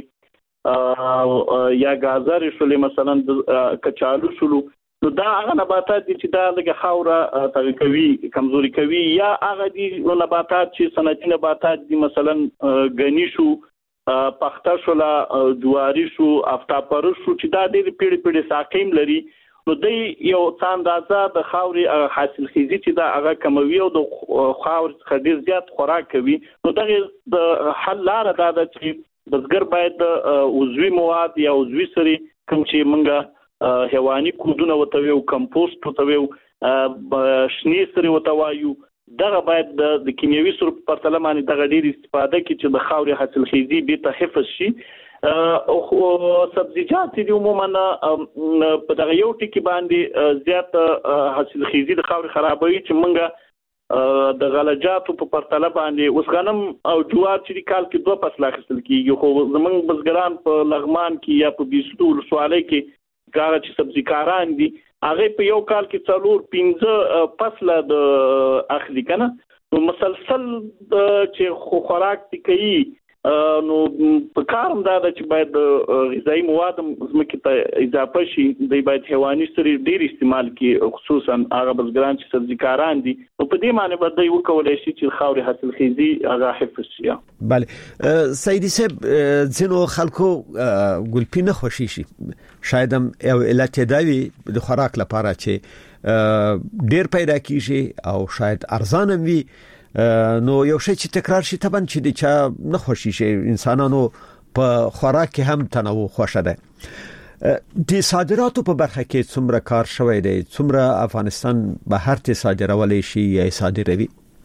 یا غازر شولې مثلا کچالو شولو نو دا هغه نباتات دي چې دا د خاوره تغذیوي کمزوري کوي یا هغه دي نباتات چې صنعتي نباتات دي مثلا غنی شو پخته شولا جواری شو افتاپر شو چې دا د پیړې ساقیم لري نو د یو څاندازه د خاوري حاصل خېزي چې دا هغه کموي او د خاور ډیر زیات خوراک کوي نو دغه د حل لار دا ده چې بزګر باید عضوي مواد یا عضوي سري کوم چې منګه حیواني کودونه وتوي او کمپوست وتوي شنی سري وتوایو دغه باید د کیمیاوي سرو په پرتله باندې دغه ډیر استفاده کوي چې د خاوري حاصل خېزي به ته حفظ شي او سبزیجات دي عموما په دغه یو ټکی باندې زیات حاصل خېزي د خاوري خرابوي چې منګه د غلجاتو په پرتله باندې اوس غنم او جوار چې کال کې دوه فصله اخیستل کیږي خو زمونږ بزګران په لغمان کې یا په بیسټول سوالای کې کار چې سبزی کاران دي هغه په یو کال کې 4-15 فصله د اخلي کنه نو مسلسل چې خوراک کوي نو په کارم دا چې باید غذایی مواد زمکه ته اضافه شي د باید حیواني سری ډیر استعمال کی خصوصا هغه بزګران چې سبزیکاران دي او په دې معنی باید یو کولای شي چې خاورې حاصلخیزي هغه حفظ شي. بله سیدی صاحب ځینو خلکو ګلپي نه خوشي شي شاید هم یو علت دا وي د خوراک لپاره چې ډیر پیدا کیږي او شاید ارزانه وي نو یو شی چې تکرار شي طبعا چې د چا نه خوشي شي انسانانو په خوراک کې هم تنوع خوښه ده. د صادراتو په برخه کې څومره کار شوی دی څومره افغانستان بهر ته صادرولای شي یا صادروي؟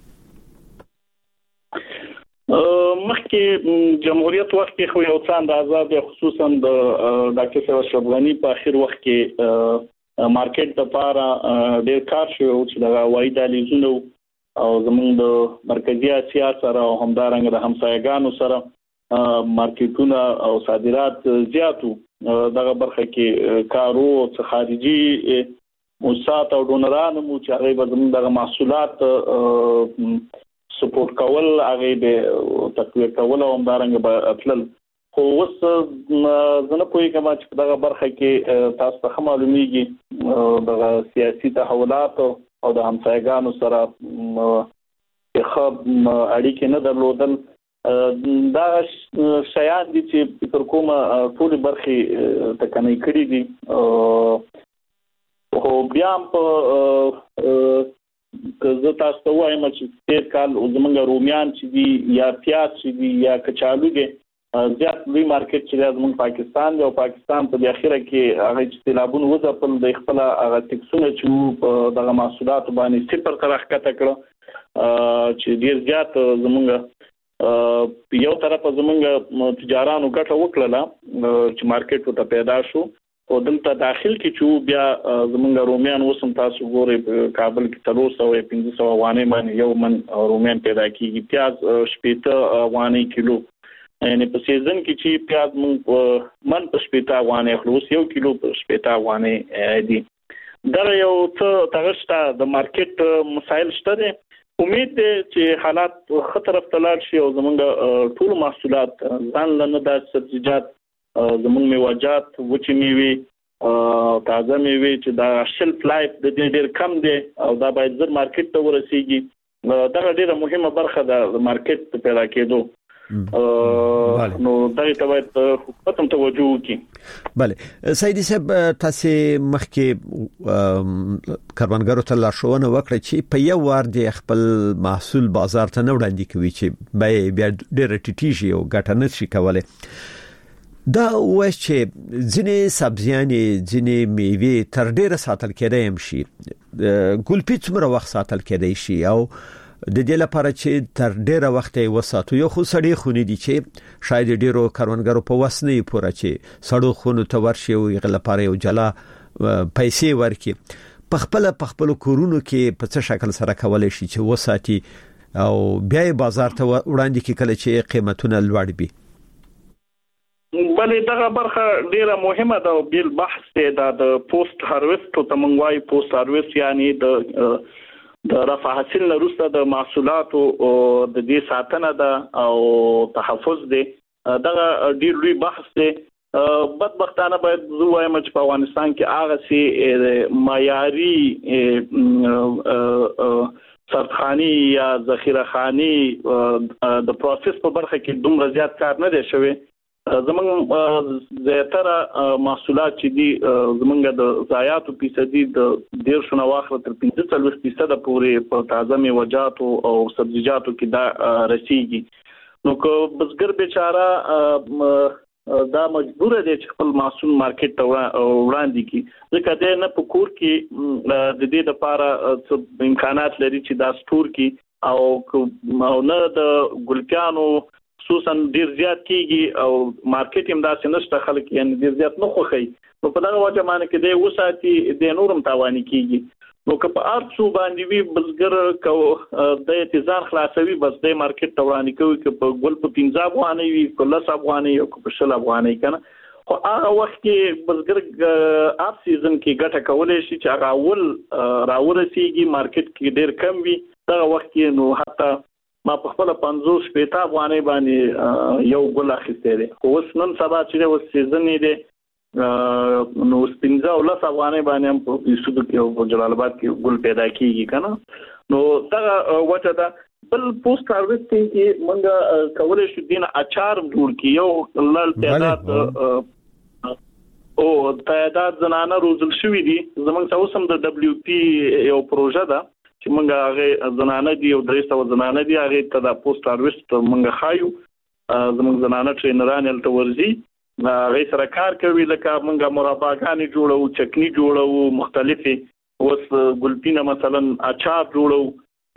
مخکې جمهوریت وخت کې خو یو څه اندازه خصوصا د ډاکټر صاحب اشرف غنی په اخر وخت کې مارکیټ لپاره ډېر کار شوی چې د واحد الیزونو او زموږ د مرکزی اسیا سره او همدارنګه د همسایګانو سره مارکیټونه او صادرات زیاتو دغه برخه کې کارو څخه خارجي موسسات او ډونرانو مو چې هغه زموږ د محصولات سپورټ کول هغه به تقویه کول او همدارنګه به خپل خو وس زنه کوی کما چې دغه برخه کې تاسو ته معلومیږي دغه سیاسي تحولات او د همسایګانو سره خب اړیکې نه درلودل دا شیان دي چې فکر کوم ټول برخې تکنۍ کړې دي او بیا په زه تاسو ته وایم چې تیر کال زمونږ رومیان چې دي یا پیاز چې دي یا کچالو دي زیات لوی مارکیټ چې زموږ پاکستان دی او پاکستان په اخیره کې هغه چې سیلابونه وځپل د خپل هغه ټکسونه چې دغه محصولات باندې صفر تر راکته کړ چې ډیر زیات زموږ یو طرف زموږ تجارانو ګټه وکړه چې مارکیټ ته پیدا شو او دلته داخل کې چې بیا زموږ رومیان وسم تاسو ګورئ کابل کې 315 افغانۍ باندې یو من رومیان پیدا کیږي پیاز 70 افغانۍ کیلو یعنی په سیزن کې چې پیاز مون من په 70 افغانۍ خلاص یو کیلو په 70 افغانۍ دي دا یو څه تغشته د مارکیټ مسایل شته امید ده چې حالات خطر افتلال شي او زمونږ ټول محصولات ځان لنه د سبزیجات زمونږ میوه‌جات وچې میوې تازه میوې چې دا شلف لایف د دې ډېر کم دی او دا باید زر مارکیټ ته ورسیږي دا ډېره مهمه برخه ده د مارکیټ پیدا کېدو نو دغه ته باید حکومت هم توجه وکړي. بله سیدی صاحب تاسو مخکې کاروانګرو ته لارښوونه وکړه چې په یو وار د خپل محصول بازار ته نه وړاندې کوي چې بیا ډېر ټیټیږي او ګټه نه شي کولای. دا وایي چې ځینې سبزیانې ځینې میوې تر ډېره ساتل کېدای هم شي ګلپي څومره وخت ساتل کېدای شي او د دې لپاره چې تر ډیره وخت یې وساتو یو خو سړی خونی دي چې شاید ډیرو کاروانګرو په وسنې پوره چې سړو خونو ته ورشي او یې لپاره یو جلا پیسې ورکي په خپل کورونو کې په څه شکل سره کولای شي چې وساتي او بیا بازار ته وړاندې کې کله چې قیمتونه لوړ وي. بلې دغه برخه ډیره مهمه ده او بیل بحث دی د پوسټ هارویست ته منغوي پوسټ هارویست یعنی د رفع حاصل وروسته د محصولاتو د دې ساتنه ده او تحفظ دی دغه ډیر لوی بحث دی. بدبختانه باید زه وایم چې په افغانستان کې هغه سي معیاري سرخاني یا ذخیره خاني د پروسس په برخه کې دومره زیات کار نه دی شوی. زمونږ زیاتره محصولات چې دي زمونږ د ضایعاتو فیصدي د 1.5 واخره تر 45% پورې په تازه میوه‌جات او سبزیجاتو کې دا رسیږي. نو که بزګر بیچاره دا مجبور دی چې خپل محصول مارکیټ ته وړاندې کړي ځکه دا نه په کور کې د دې لپاره امکانات لري چې دا سٹور کړي او نه د ګلپیانو خصوصا ډیر زیات کیږي او مارکیټ هم داسې نشته خلک یې ډیر زیات نه خوخي نو په دغه وجه باندې کې د وساتي د نورم تاواني کیږي. نو که په ارڅو باندې وی بزګر کو د اعتزار خلاصوي بس د مارکیټ ته وړاندې کوي چې په ګل په 15 افغانۍ وي په 10 افغانۍ او په 20 افغانۍ کنه خو هغه وخت کې بزګر اپ سیزن کې ګټه کولای شي چې هغه راورسیږي مارکیټ کې ډیر کم وي دغه وخت کې نو حتی ما په خپل 50 شپېته افغانۍ باندې یو ګل اخیسته دي. اوس نن سبا چې اوس سیزن دی نو 15 افغانۍ باندې هم په یوسف کې او په جلال آباد کې ګل پیدا کیږي کنه. نو دا وجه ده. بل پوسټ هارویسټینګ کې موږ کولای شو دین اچار جوړ کیو لړ تعداد او تعداد زنانه روزل شوې دي. زمونږ تاسو هم د دبليو پی یو پروژه ده چې موږ هغه زنانه دي او 300 زنانه دي هغه ته د پوسټ هارویسټ موږ خایو. زمونږ زنانه ټرینران الته ورزي هغه سره کار کوي لکه موږ مرباګانی جوړو چکنی جوړو مختلفي اوس ګلپینه مثلا اچار جوړو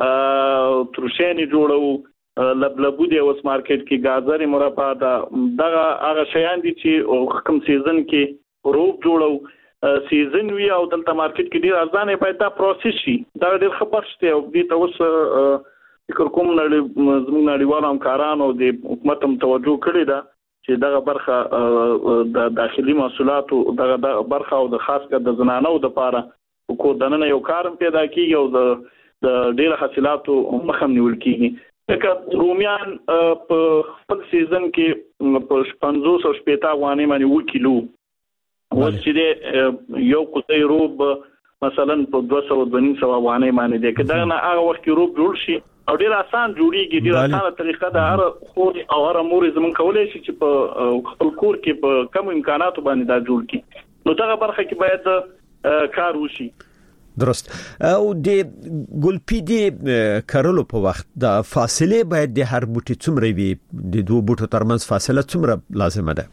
ترشینی جوړو لبلبو دی اوس مارکیټ کې گازر مربا دا هغه شیان دي چې کوم سیزن کې روب جوړو سیزن وی او دلته مارکیټ کې ډیر ارزانه پیدا پروسس شي دا ډیر خبر شته او دې ته اوس فکر کوم زموږ نړیوال همکارانو د حکومت هم توجه کړې ده چې دغه برخه د داخلي محصولاتو دغه برخه او د خاص کر د زنانو د لپاره کو دنه یو کارم پیدا کیږي او د ډیر حاصلاتو مخم نیول کیږي لکه رومیان په خپل سیزن کې په 500 شپېته افغانۍ باندې 1 کیلو اوس چې یو کوڅه روب مثلا په 200 افغانۍ باندې ده کدا نه هغه وخت کې روب جوړ شي او ډیر آسان جوړیږي ډیر آسانه طریقه ده هر خو او هر امور زمون کولای شي چې په خپل کور کې په کم امکاناتو باندې دا جوړ کی. نو دغه برخه کې باید کار وشي. درست. او د ګلپی دی کارلو په وخت د فاصله باید د هر بوټي څومره وي د دوه بوټو ترمنځ فاصله څومره لازمه ده؟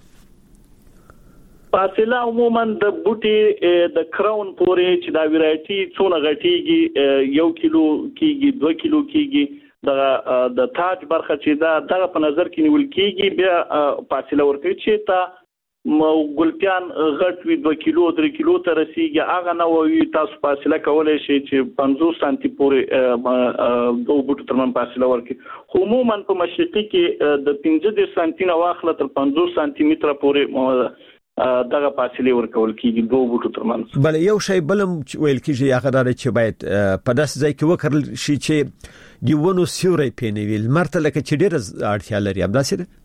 فاصله عموما د بوټي د کراون پورې چې دا ویرایټي څونه غټيږي 1 کیلو کیږي 2 کیلو کیږي د تاج برخه چې دا دغه په نظر کې نیول کیږي بیا فاصله ورکوي چې تا ګلپیان غټ وي 2 کیلو 3 کیلو ته رسیږي هغه نو وي تاسو فاصله کولای شئ چې 50 سانتي پورې دوه بوټو ترمن فاصله ورکړي. عموما په مشرقي کې د 15 سانتي نه واخله تر 50 سانتي متر پورې دغه فاصله ورکول کیږي دوه بوټو ترمن. بل یو شی بلم ویل کیږي هغه دا چې باید په داس ځای کې وکړل شي چې دی ونو سیوري پینویل مرته لکه چې ډیر اړتیا لري همداسې ده.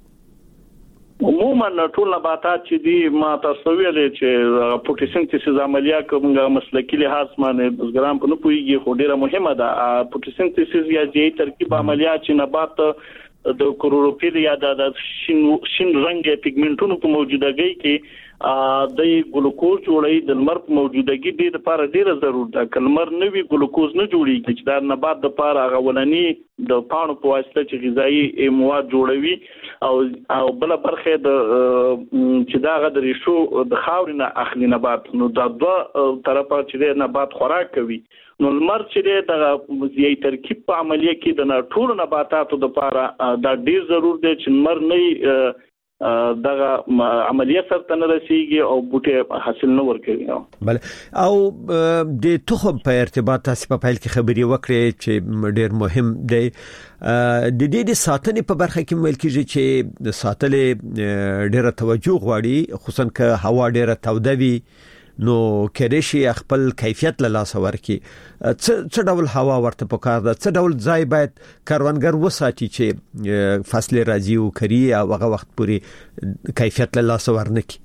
عموما ټول نباتات چې دي ما تاسو ویلې چې فوټوسنتیسیس عملیه کومه مسلکی لحاظ باندې بزګران په نو پویږي خو ډیره مهمه ده. فوټوسنتیسیس یا جې ترکیب عملیه چې نبات د کلوروفیل یا د شین رنگ پیګمنټونو په موجودګۍ کې د ګلوکوز جوړې د لمر په موجودګۍ د لپاره ډیره ضرورت ده. کلمر نوې ګلوکوز نه جوړیږي چې د نبات د لپاره غولنی د پاڼو په واسطه چې غذایی مواد جوړوي او بل برخه د چې دا غد ریشو د خاورینه اخلي نبات نو دا دوه طرفه چې نبات خوراک کوي. نو لمر چې د یي ترکیب په عملیه کې د ټول نباتاتو د لپاره دا ډیر ضروري دی چې لمر نه دغه عملیه سره نه رسیږي او بوټي حاصل نه ورکوي. بل او د تخم په ارتباط تاسو په فایل کې خبري وکړي چې ډیر مهم دی د دې د ساتنې په برخه کې ویل کېږي چې د ساتلې ډیره توجه غواړي خصوصا که هوا ډیره توده وي نو کېدشي خپل کیفیت له لاس ورکي. څه ډول هوا ورته پکار ده څه ډول ځای باید کاروانګر وساتي چې فصل راځي او کری او هغه وخت پورې کیفیت له لاس ورنکي.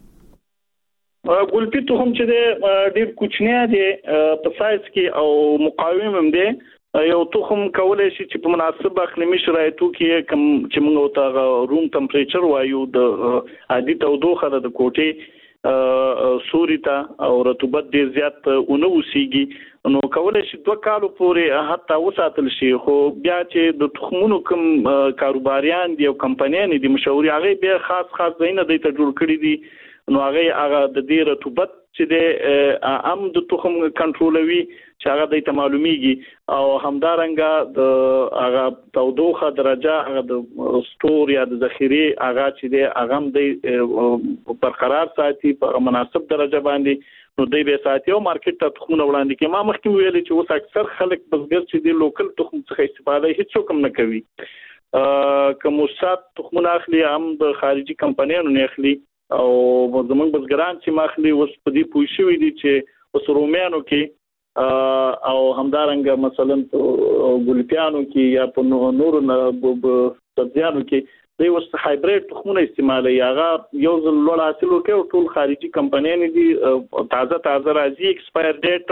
ګلپی ته هم چې ډیر کوچنی دی په سایز کې او مقاوم هم دی. یو تخم کولای شي چې په مناسب اقلیمي شرایطو کې کوم چې موږ ته روم ټمپریچر وایو د عادي تودوخه د کوټې سوري ته او رطوبت ډیر زیات اونو وسیږي نو کولای شي 2 کالو پورې حتی وساتل شي. خو بیا چې د تخمونو کوم کاروباریان دي او کمپنیان دي مشوري هغه به خاص ځینې د ته جوړ کړی دي نو هغه د دې رطوبت چې د عام د تخم کنټرولوي چې هغه د معلومیږي او همدارنګه د هغه تودوخه درجه هغه د سټور یا د ذخیره هغه چې د هغه د برقرار ساتي په مناسب درجه باندې نو دوی به ساتي او مارکیټ ته تخمونه وړاندې کوي. ما مخکې ویل چې اوس اکثر خلک بزګر چې د لوکل تخم څخه استفاده هیڅ کوم نه کوي. کوم وسات تخمونه اخلي هم د خارجي کمپنیانو نه اخلي او زمونږ بزګران چې ماخلي اوس په دې پوه شوي دي چې اوس رومیانو کې او همدارنګه مثلا ګلپیانو کې یا په نورو سبزیانو کې دوی اوس هایبریډ تخمونه استعمالوي. هغه یو ځل لوړ حاصل وکړي او ټول خارجي کمپنیانې دي تازه راځي ایکسپایر ډیټ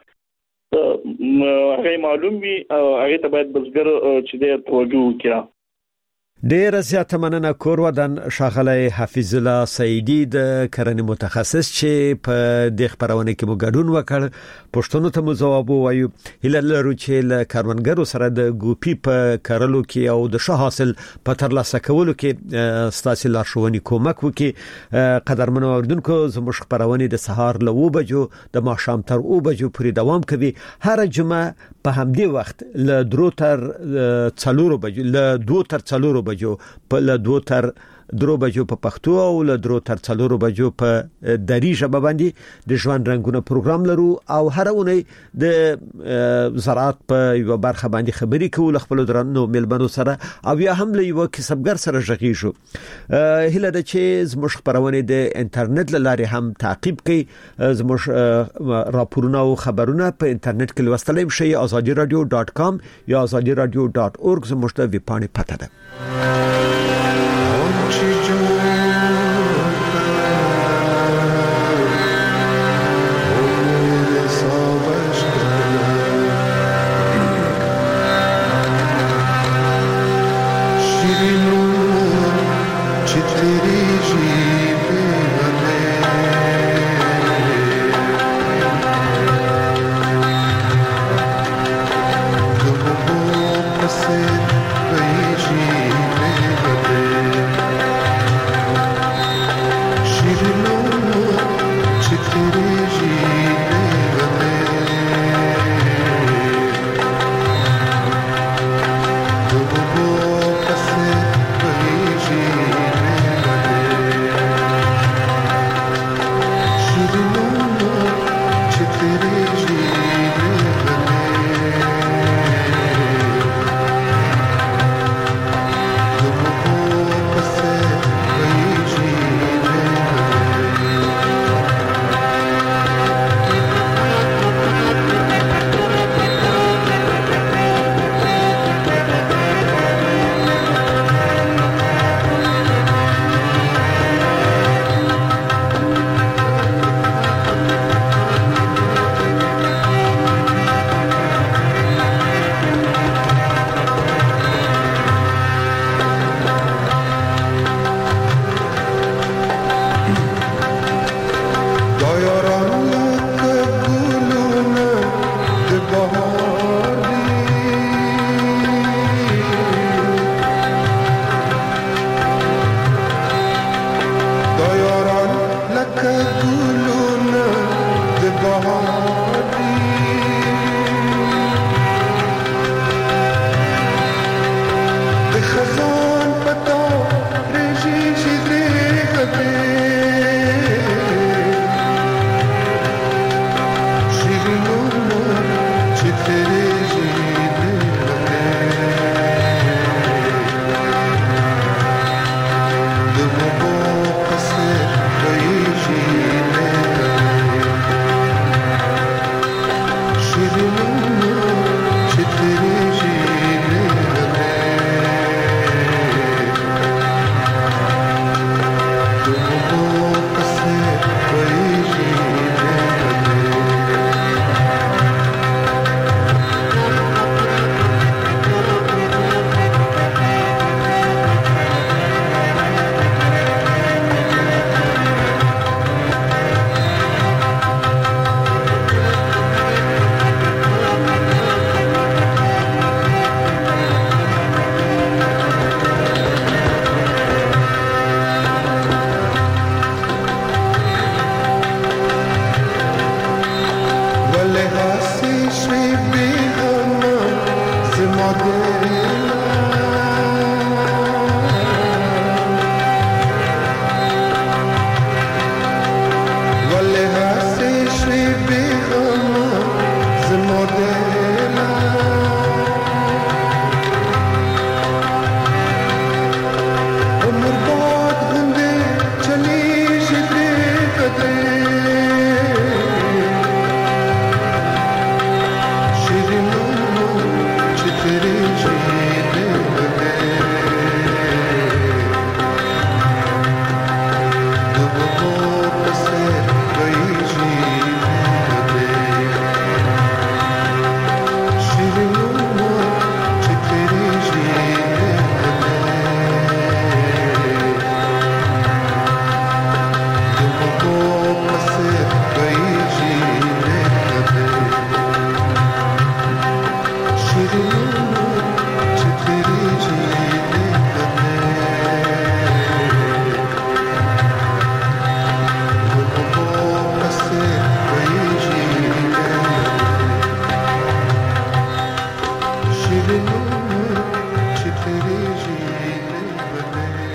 هغه معلوم وي او هغه ته باید بزګر چې د توجه وکړي. ډیر زیاته مننه کور ودان شاغله حفیظ الله سعیدی د کرنې متخصص چې په د خبرونه کې مو ګډون وکړ. پښتون ته مو جواب وایو هله لرو چې له کاروانګرو سره د ګوپی په کارلو کې او د ښه حاصل په ترلاسه کولو کې ستاسو لارښوونې کومک وکړي. قدرمنو اوردونکو زموږ خبرونه د سهار له 2 بجو د ماښام تر 2 بجو پورې دوام کوي. هر جمعه په همدې وخت له 2 تر 4 بجو له 2 تر 4 بجو په له 2 تر 3 بجو په پښتو او له 3 تر 4 بجو په دری ژبه باندې د ژوند رنگونه پروګرام لرو او هر اونۍ د زراعت په یو برخه باندې خبرې کوو خپل درنو ملمنو سره او یا هم له یو کسبګر سره ژغېږو. هله د چې زموږ خبرونه د انټرنیټ لارې هم تعقیب کړئ. زموږ راپورونه او خبرونه په انټرنیټ کې لوستلای شئ. azadiradio.com یا azadiradio.org زموږ د ویب پاڼې پته ده. Chitiri